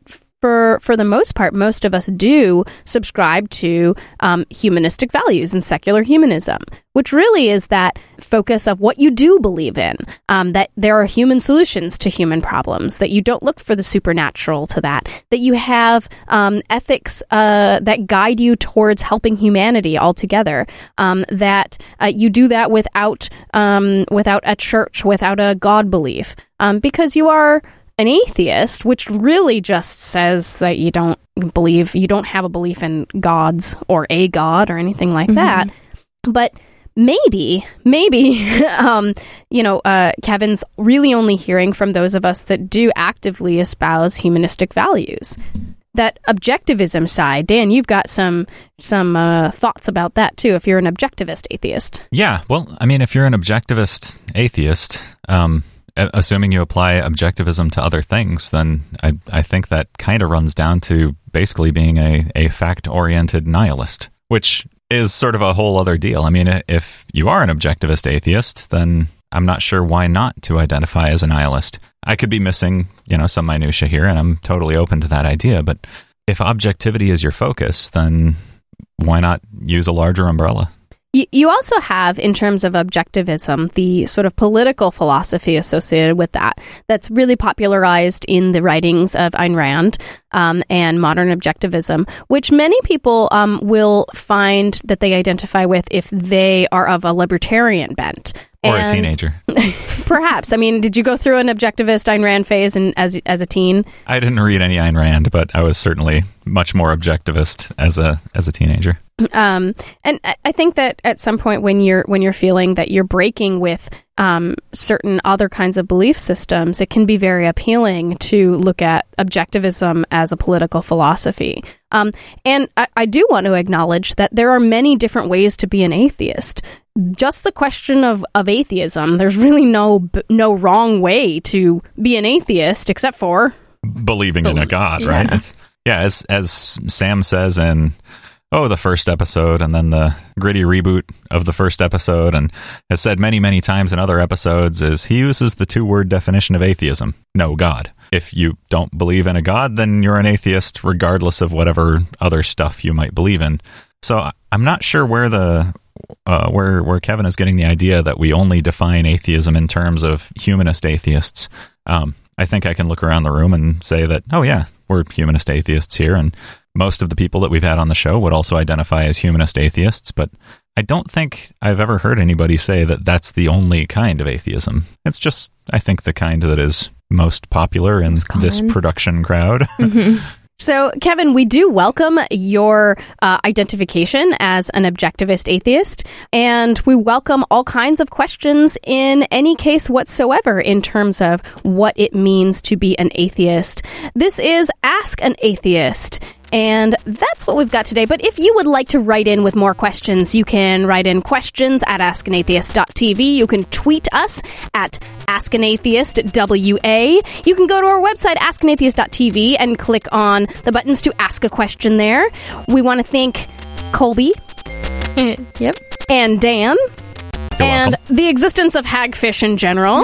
for for the most part, most of us do subscribe to um, humanistic values and secular humanism, which really is that focus of what you do believe in, um, that there are human solutions to human problems, that you don't look for the supernatural to that, that you have um, ethics uh, that guide you towards helping humanity altogether, um, that uh, you do that without um, without a church, without a God belief, um, because you are an atheist, which really just says that you don't believe, you don't have a belief in gods or a god or anything like mm-hmm. that. But maybe, maybe, um, you know, uh, Kevin's really only hearing from those of us that do actively espouse humanistic values. That objectivism side, Dan, you've got some some uh, thoughts about that too, if you're an objectivist atheist. Yeah, well, I mean, if you're an objectivist atheist, um, assuming you apply objectivism to other things, then I, I think that kind of runs down to basically being a, a fact-oriented nihilist, which is sort of a whole other deal. I mean, if you are an objectivist atheist, then I'm not sure why not to identify as a nihilist. I could be missing, you know, some minutia here, and I'm totally open to that idea, but if objectivity is your focus, then why not use a larger umbrella? You also have, in terms of objectivism, the sort of political philosophy associated with that that's really popularized in the writings of Ayn Rand um, and modern objectivism, which many people um, will find that they identify with if they are of a libertarian bent. Or and a teenager. Perhaps. I mean, did you go through an objectivist Ayn Rand phase in, as as a teen? I didn't read any Ayn Rand, but I was certainly much more objectivist as a as a teenager. Um, and I think that at some point when you're when you're feeling that you're breaking with um, certain other kinds of belief systems, it can be very appealing to look at objectivism as a political philosophy. Um, and I, I do want to acknowledge that there are many different ways to be an atheist. Just the question of, of atheism, there's really no no wrong way to be an atheist except for believing in a god, yeah. right? It's, yeah, as as Sam says in oh the first episode, and then the gritty reboot of the first episode, and has said many many times in other episodes, is he uses the two word definition of atheism: no god. If you don't believe in a god, then you're an atheist, regardless of whatever other stuff you might believe in. So I'm not sure where the Uh, where where Kevin is getting the idea that we only define atheism in terms of humanist atheists. Um, I think I can look around the room and say that, oh yeah, we're humanist atheists here, and most of the people that we've had on the show would also identify as humanist atheists, but I don't think I've ever heard anybody say that that's the only kind of atheism. It's just, I think, the kind that is most popular in this production crowd. Mm-hmm. So, Kevin, we do welcome your uh, identification as an objectivist atheist, and we welcome all kinds of questions in any case whatsoever in terms of what it means to be an atheist. This is Ask an Atheist. And that's what we've got today. But if you would like to write in with more questions, you can write in questions at ask an atheist dot t v. You can tweet us at ask an atheist W A. You can go to our website, ask an atheist dot t v, and click on the buttons to ask a question there. We want to thank Colby. Yep. And Dan. You're and welcome. The existence of hagfish in general.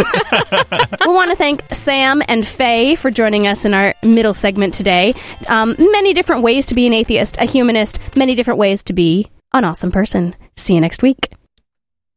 We want to thank Sam and Faye for joining us in our middle segment today. Um, many different ways to be an atheist, a humanist, many different ways to be an awesome person. See you next week.